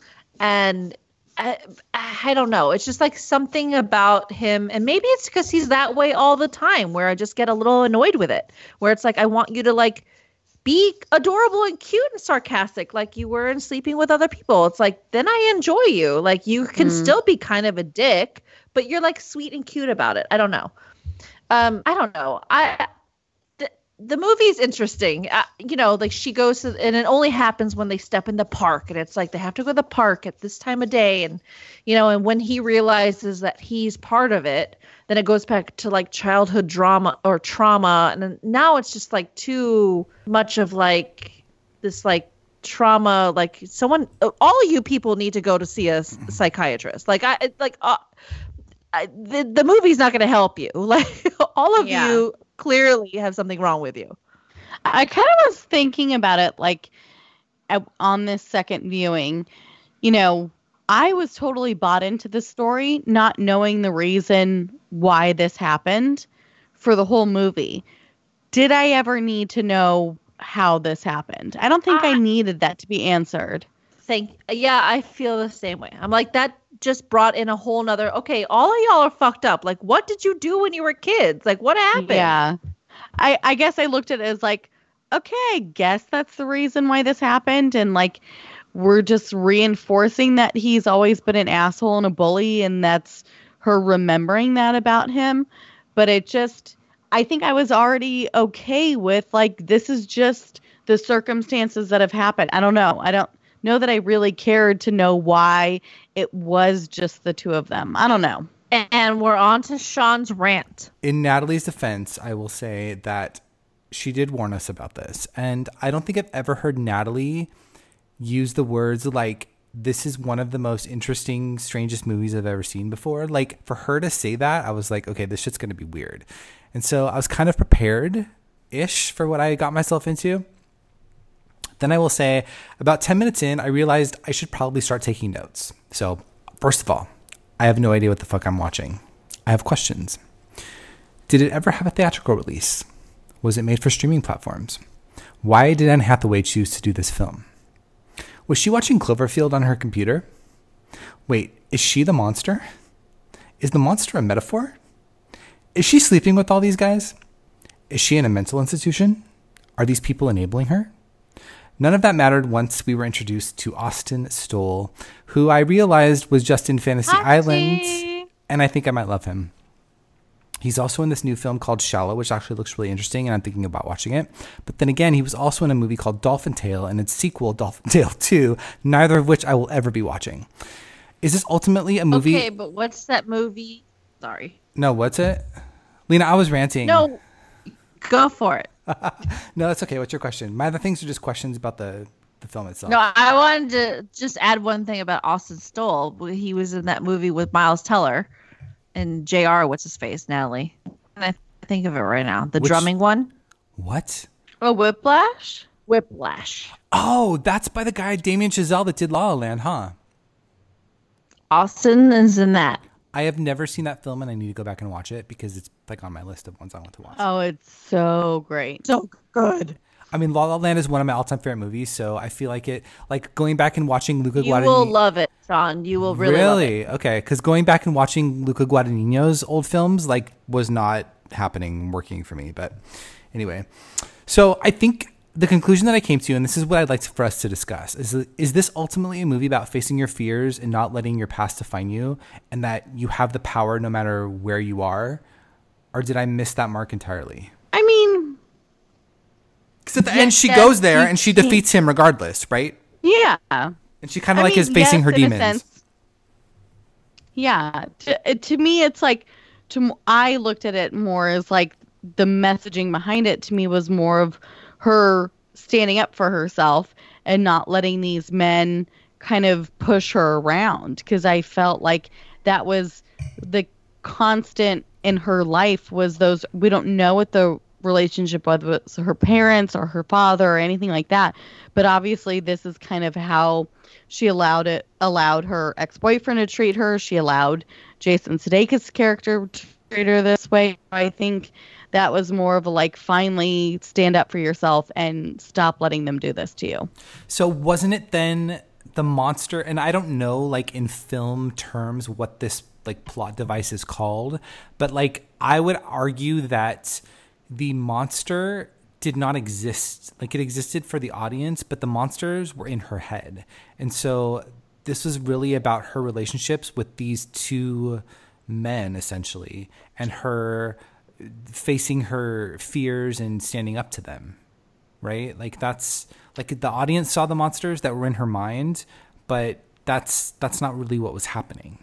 And I, I don't know. It's just, like, something about him. And maybe it's because he's that way all the time where I just get a little annoyed with it. Where it's like, I want you to, like, be adorable and cute and sarcastic like you were in Sleeping with Other People. It's like, then I enjoy you. Like, you can mm. still be kind of a dick, but you're like sweet and cute about it. I don't know. Um, I don't know. I the, the movie's interesting. Uh, you know, like she goes to, and it only happens when they step in the park, and it's like they have to go to the park at this time of day, and you know, and when he realizes that he's part of it, then it goes back to like childhood drama or trauma. And then now it's just like too much of like this like trauma, like someone, all of you people need to go to see a psychiatrist. Like I, like, uh, I, the, the movie's not going to help you. Like all of yeah. you clearly have something wrong with you. I kind of was thinking about it like on this second viewing, you know, I was totally bought into the story, not knowing the reason why this happened for the whole movie. Did I ever need to know how this happened? I don't think uh, I needed that to be answered. Thank, yeah, I feel the same way. I'm like, that just brought in a whole nother, okay, all of y'all are fucked up. Like, what did you do when you were kids? Like, what happened? Yeah. I, I guess I looked at it as like, okay, I guess that's the reason why this happened. And like, we're just reinforcing that he's always been an asshole and a bully, and that's her remembering that about him. But it just, I think I was already okay with, like, this is just the circumstances that have happened. I don't know. I don't know that I really cared to know why it was just the two of them. I don't know. And we're on to Sean's rant. In Natalie's defense, I will say that she did warn us about this. And I don't think I've ever heard Natalie use the words like, this is one of the most interesting, strangest movies I've ever seen before. Like, for her to say that, I was like, okay, this shit's going to be weird. And so I was kind of prepared-ish for what I got myself into. Then I will say, about ten minutes in, I realized I should probably start taking notes. So, first of all, I have no idea what the fuck I'm watching. I have questions. Did it ever have a theatrical release? Was it made for streaming platforms? Why did Anne Hathaway choose to do this film? Was she watching Cloverfield on her computer? Wait, is she the monster? Is the monster a metaphor? Is she sleeping with all these guys? Is she in a mental institution? Are these people enabling her? None of that mattered once we were introduced to Austin Stoll, who I realized was just in Fantasy Austin. Island, and I think I might love him. He's also in this new film called Shallow, which actually looks really interesting, and I'm thinking about watching it. But then again, he was also in a movie called Dolphin Tale and its sequel, Dolphin Tale two, neither of which I will ever be watching. Is this ultimately a movie? Okay, but what's that movie? Sorry. No, what's it? Lena, I was ranting. No, go for it. No, that's okay. What's your question? My other things are just questions about the, the film itself. No, I wanted to just add one thing about Austin Stoll. He was in that movie with Miles Teller and J R, what's his face, Natalie. And I think of it right now. The Which- drumming one. What? Oh, Whiplash? Whiplash. Oh, that's by the guy Damien Chazelle that did La La Land, huh? Austin is in that. I have never seen that film, and I need to go back and watch it because it's like on my list of ones I want to watch. Oh, it's so great. So good. I mean, La La Land is one of my all-time favorite movies, so I feel like it. Like going back and watching Luca You Guadagnino. will love it, Sean. You will really, love it. Really? Okay, because going back and watching Luca Guadagnino's old films like was not happening, working for me. But anyway, so I think the conclusion that I came to, and this is what I'd like for us to discuss, is is this ultimately a movie about facing your fears and not letting your past define you, and that you have the power no matter where you are? Or did I miss that mark entirely? I mean, Because at the Yes, end, she yes, goes there you and she can't- defeats him regardless, right? yeah. And she kind of I like mean, is facing yes, her in a demons. sense. Yeah. To, uh, to me, it's like, to I looked at it more as like the messaging behind it to me was more of her standing up for herself and not letting these men kind of push her around. Because I felt like that was the constant in her life was those, we don't know what the relationship was with her parents or her father or anything like that. But obviously this is kind of how she allowed it, allowed her ex-boyfriend to treat her. She allowed Jason Sudeikis' character to treat her this way. I think that was more of a like, finally stand up for yourself and stop letting them do this to you. So wasn't it then the monster? And I don't know, like in film terms, what this like plot device is called, but like I would argue that the monster did not exist. Like it existed for the audience, but the monsters were in her head. And so this was really about her relationships with these two men, essentially, and her facing her fears and standing up to them, right? Like that's like the audience saw the monsters that were in her mind, but that's that's not really what was happening.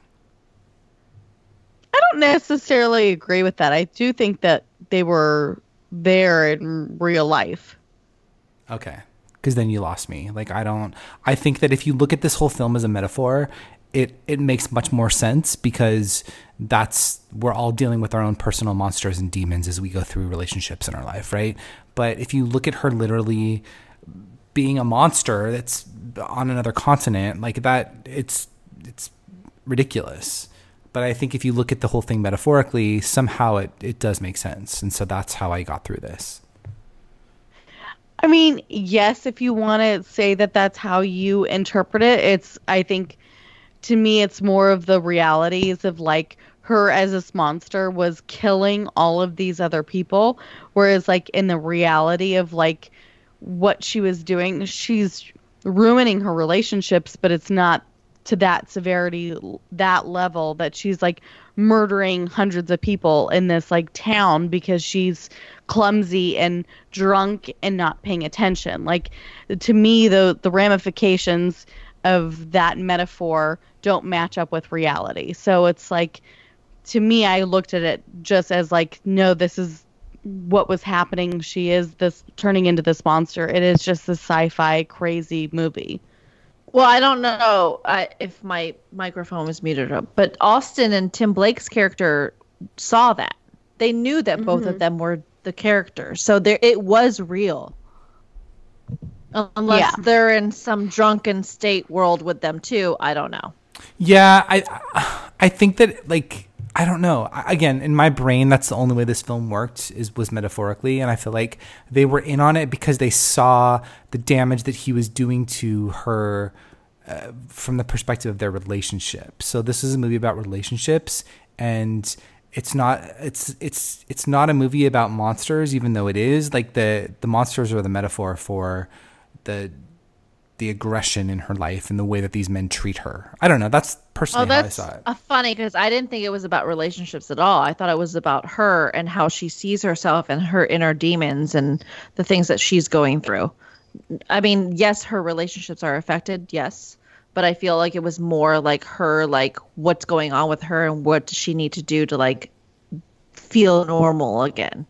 I don't necessarily agree with that. I do think that they were there in real life. Okay. Because then you lost me. Like, I don't, I think that if you look at this whole film as a metaphor, it, it makes much more sense because that's, we're all dealing with our own personal monsters and demons as we go through relationships in our life, right? But if you look at her literally being a monster that's on another continent, like that, it's, it's ridiculous. But I think if you look at the whole thing metaphorically, somehow it, it does make sense. And so that's how I got through this. I mean, yes, if you want to say that that's how you interpret it, it's, I think, to me, it's more of the realities of like her as this monster was killing all of these other people. Whereas like in the reality of like what she was doing, she's ruining her relationships, but it's not to that severity, that level that she's like murdering hundreds of people in this like town because she's clumsy and drunk and not paying attention. Like to me, the the ramifications of that metaphor don't match up with reality. So it's like to me, I looked at it just as like, no, this is what was happening. She is this turning into this monster. It is just a sci-fi crazy movie. Well, I don't know uh, if my microphone was muted up, but Austin and Tim Blake's character saw that. They knew that both mm-hmm. of them were the characters, so there it was real. Unless yeah. they're in some drunken state world with them too, I don't know. Yeah, I I think that like I don't know. Again, in my brain, that's the only way this film worked is was metaphorically, and I feel like they were in on it because they saw the damage that he was doing to her uh, from the perspective of their relationship. So this is a movie about relationships, and it's not it's it's it's not a movie about monsters, even though it is. Like the the monsters are the metaphor for the the aggression in her life and the way that these men treat her. I don't know. That's personally oh, that's how I saw it. Uh, funny because I didn't think it was about relationships at all. I thought it was about her and how she sees herself and her inner demons and the things that she's going through. I mean, yes, her relationships are affected, yes, but I feel like it was more like her, like what's going on with her and what does she need to do to like feel normal again.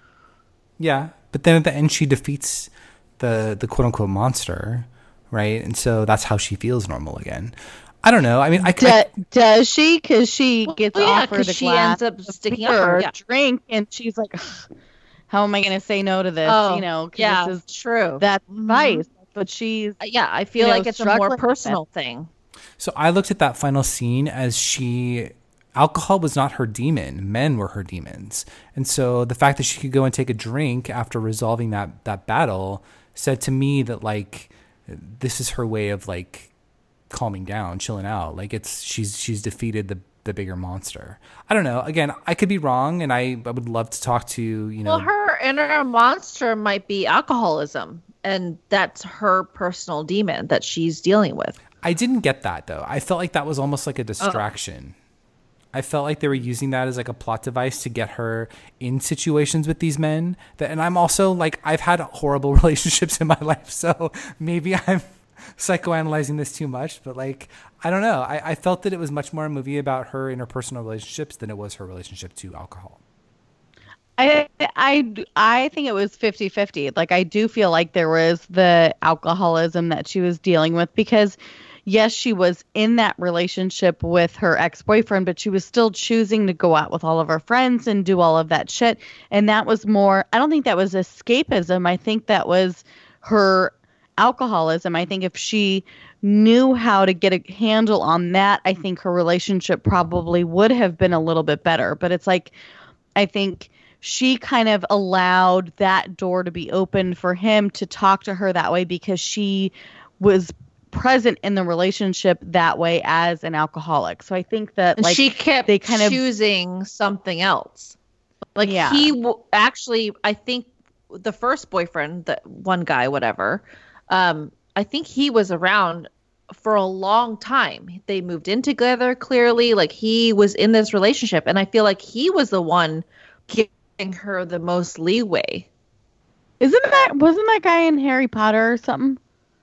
Yeah, but then at the end she defeats the the quote unquote monster. Right, and so that's how she feels normal again. I don't know. I mean, I, Do, I does she? Because she gets well, yeah, offered a she glass ends up sticking of up her yeah. drink, and she's like, "How am I going to say no to this?" Oh, you know, yeah, this is true. That's mm-hmm. vice. But she's yeah. I feel you know, like it's a more personal thing. So I looked at that final scene as she. Alcohol was not her demon. Men were her demons. And so the fact that she could go and take a drink after resolving that that battle said to me that like. This is her way of like calming down, chilling out. Like it's she's she's defeated the the bigger monster. I don't know. Again, I could be wrong, and I, I would love to talk to you know. Well, her inner monster might be alcoholism, and that's her personal demon that she's dealing with. I didn't get that though. I felt like that was almost like a distraction. Oh. I felt like they were using that as like a plot device to get her in situations with these men. That, and I'm also like, I've had horrible relationships in my life, so maybe I'm psychoanalyzing this too much. But like, I don't know. I, I felt that it was much more a movie about her interpersonal relationships than it was her relationship to alcohol. I I I think it was fifty-fifty. Like, I do feel like there was the alcoholism that she was dealing with because. Yes, she was in that relationship with her ex-boyfriend, but she was still choosing to go out with all of her friends and do all of that shit. And that was more, I don't think that was escapism. I think that was her alcoholism. I think if she knew how to get a handle on that, I think her relationship probably would have been a little bit better. But it's like, I think she kind of allowed that door to be open for him to talk to her that way because she was present in the relationship that way as an alcoholic. So I think that and like she kept they kind of choosing something else. Like yeah. he w- actually, I think the first boyfriend, the one guy, whatever, um, I think he was around for a long time. They moved in together clearly. Like he was in this relationship. And I feel like he was the one giving her the most leeway. Isn't that, wasn't that guy in Harry Potter or something?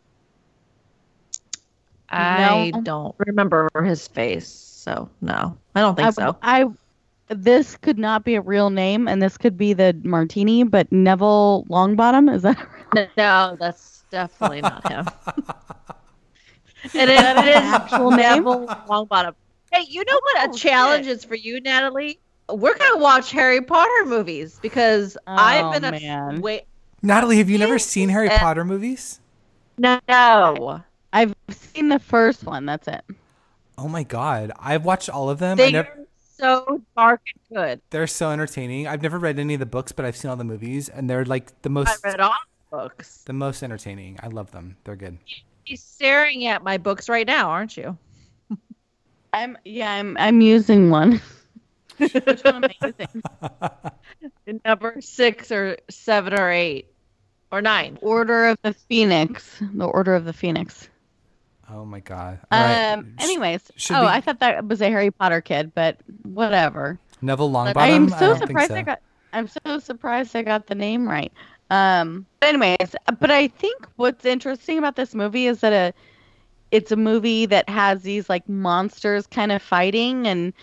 I no. don't remember his face, so no, I don't think I, so. I this could not be a real name, and this could be the martini, but Neville Longbottom, is that? No, that's definitely not him. It is an actual Neville Longbottom. Hey, you know what? A oh, challenge shit. is for you, Natalie. We're gonna watch Harry Potter movies because oh, I've been a man. wait. Natalie, have you never seen Harry and... Potter movies? No. I've seen the first one. That's it. Oh my god, I've watched all of them. They're never... so dark and good. They're so entertaining. I've never read any of the books, but I've seen all the movies, and they're like the most. I read all the books. The most entertaining. I love them. They're good. You're staring at my books right now, aren't you? I'm yeah. I'm I'm using one. Which one am I using? Number six or seven or eight or nine. Order of the Phoenix. The Order of the Phoenix. Oh my god. All um. Right. Anyways, Should oh, we... I thought that was a Harry Potter kid, but whatever. Neville Longbottom. I'm so I surprised so. I got. I'm so surprised I got the name right. Um. But anyways, but I think what's interesting about this movie is that a, it's a movie that has these like monsters kind of fighting, and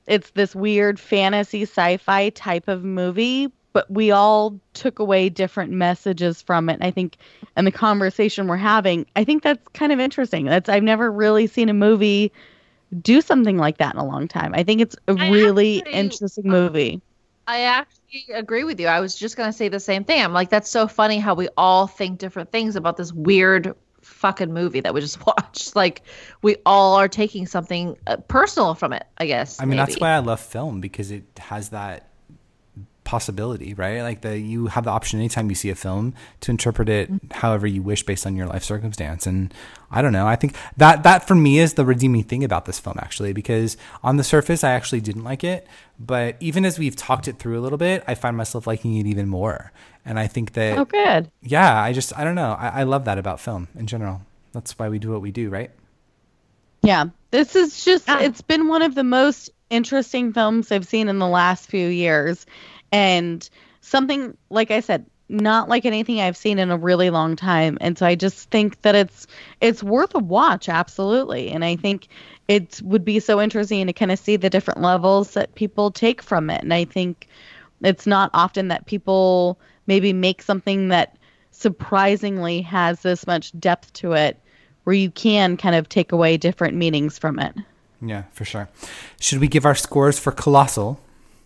it's this weird fantasy sci-fi type of movie, but we all took away different messages from it. And I think, and the conversation we're having, I think that's kind of interesting. That's I've never really seen a movie do something like that in a long time. I think it's a I really actually, interesting movie. I actually agree with you. I was just going to say the same thing. I'm like, that's so funny how we all think different things about this weird fucking movie that we just watched. Like, we all are taking something uh, personal from it, I guess. I mean, maybe. that's why I love film, because it has that possibility, right? Like, the you have the option anytime you see a film to interpret it however you wish based on your life circumstance. And I don't know, I think that that for me is the redeeming thing about this film, actually, because on the surface I actually didn't like it, but even as we've talked it through a little bit, I find myself liking it even more. And I think that Oh, good. yeah, I just I don't know, I, I love that about film in general. That's why we do what we do, right? Yeah, this is just, Yeah. it's been one of the most interesting films I've seen in the last few years. And something, like I said, not like anything I've seen in a really long time. And so I just think that it's it's worth a watch, absolutely. And I think it would be so interesting to kind of see the different levels that people take from it. And I think it's not often that people maybe make something that surprisingly has this much depth to it, where you can kind of take away different meanings from it. Yeah, for sure. Should we give our scores for Colossal?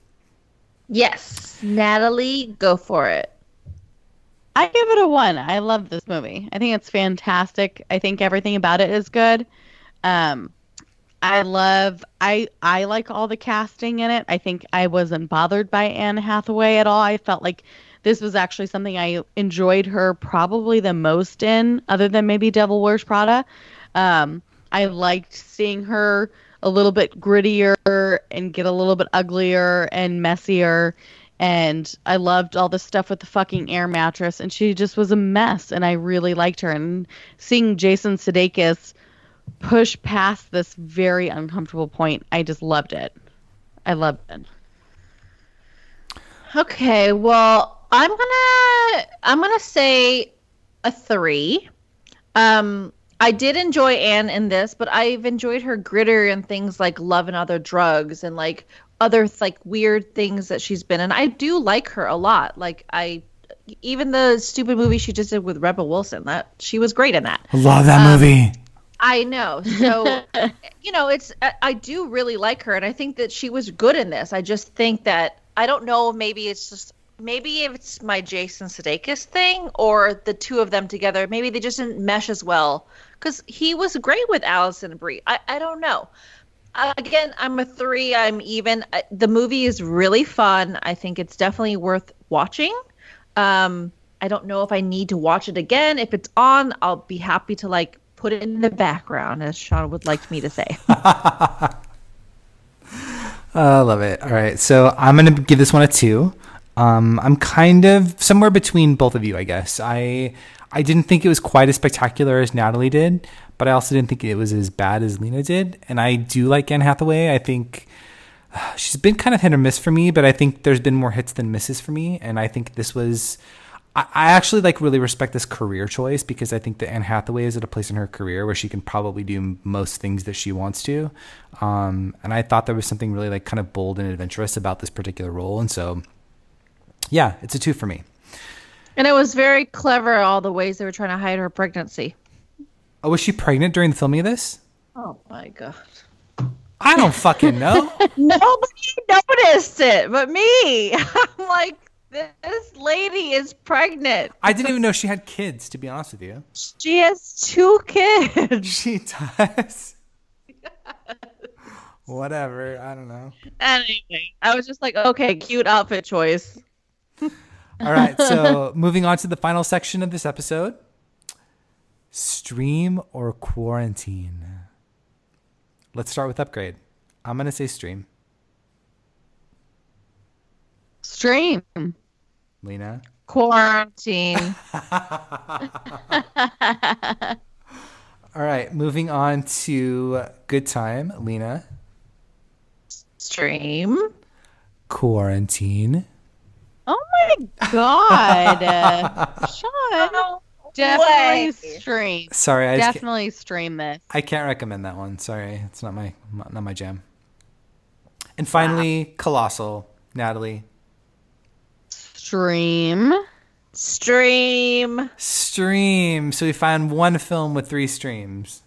Yes. Natalie, go for it. I give it a one. I love this movie. I think it's fantastic. I think everything about it is good. Um, I love, I, I like all the casting in it. I think I wasn't bothered by Anne Hathaway at all. I felt like this was actually something I enjoyed her probably the most in, other than maybe Devil Wears Prada. Um, I liked seeing her a little bit grittier and get a little bit uglier and messier. And I loved all the stuff with the fucking air mattress. And she just was a mess. And I really liked her. And seeing Jason Sudeikis push past this very uncomfortable point, I just loved it. I loved it. Okay, well, I'm gonna I'm gonna say a three. Um, I did enjoy Anne in this, but I've enjoyed her grittier in things like Love and Other Drugs and like other like weird things that she's been in. I do like her a lot. Like I, even the stupid movie she just did with Rebel Wilson, that she was great in that. Love that Um, movie. I know. So, you know, it's I, I do really like her, and I think that she was good in this. I just think that I don't know. Maybe it's just maybe it's my Jason Sudeikis thing, or the two of them together. Maybe they just didn't mesh as well, because he was great with Allison Brie. I I don't know. Uh, again, I'm a three. I'm even. Uh, the movie is really fun. I think it's definitely worth watching. Um, I don't know if I need to watch it again. If it's on, I'll be happy to like put it in the background, as Sean would like me to say. I love it. All right, so I'm gonna give this one a two. Um, I'm kind of somewhere between both of you, I guess. I I didn't think it was quite as spectacular as Natalie did, but I also didn't think it was as bad as Lena did. And I do like Anne Hathaway. I think uh, she's been kind of hit or miss for me, but I think there's been more hits than misses for me. And I think this was. I, I actually like really respect this career choice, because I think that Anne Hathaway is at a place in her career where she can probably do most things that she wants to. Um, and I thought there was something really like kind of bold and adventurous about this particular role. And so, yeah, it's a two for me. And it was very clever, all the ways they were trying to hide her pregnancy. Oh, was she pregnant during the filming of this? Oh my god. I don't fucking know. Nobody noticed it but me. I'm like, this lady is pregnant. I didn't even know she had kids, to be honest with you. She has two kids. She does. Whatever. I don't know. Anyway, I was just like, okay, cute outfit choice. All right. So moving on to the final section of this episode. Stream or quarantine? Let's start with Upgrade. I'm going to say stream. Stream. Lena? Quarantine. All right. Moving on to Good Time. Lena? Stream. Quarantine. Oh my god. Uh, Sean. Definitely way. stream. Sorry, I just can't- Definitely stream this. I can't recommend that one. Sorry, it's not my not my jam. And finally, Colossal. Natalie. Stream. Stream. Stream. So we found one film with three streams.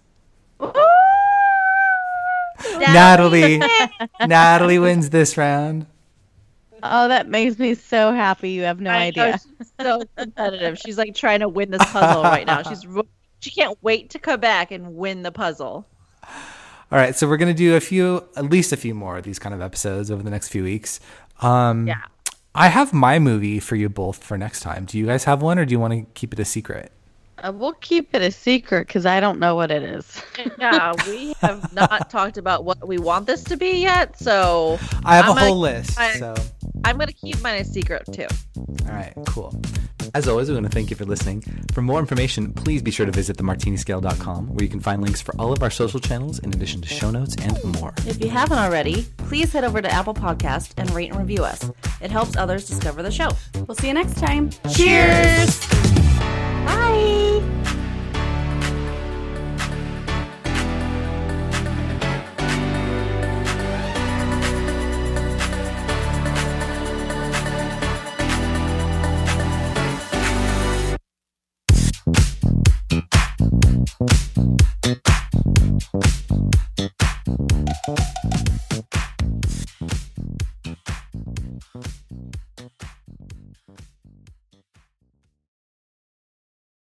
Natalie. Natalie wins this round. Oh, that makes me so happy. You have no I idea. know, she's so competitive. She's like trying to win this puzzle right now. She's she can't wait to come back and win the puzzle. All right, so we're gonna do a few, at least a few more of these kind of episodes over the next few weeks. Um, Yeah. I have my movie for you both for next time. Do you guys have one, or do you want to keep it a secret? Uh, we'll keep it a secret because I don't know what it is. Yeah, we have not talked about what we want this to be yet, so I have I'm a whole gonna- list. I- So, I'm gonna keep mine a secret too. all right, cool. As always, we want to thank you for listening. For more information, please be sure to visit the martini scale dot com, where you can find links for all of our social channels, in addition to show notes and more. If you haven't already, please head over to Apple Podcast and rate and review us. It helps others discover the show. We'll see you next time. Cheers!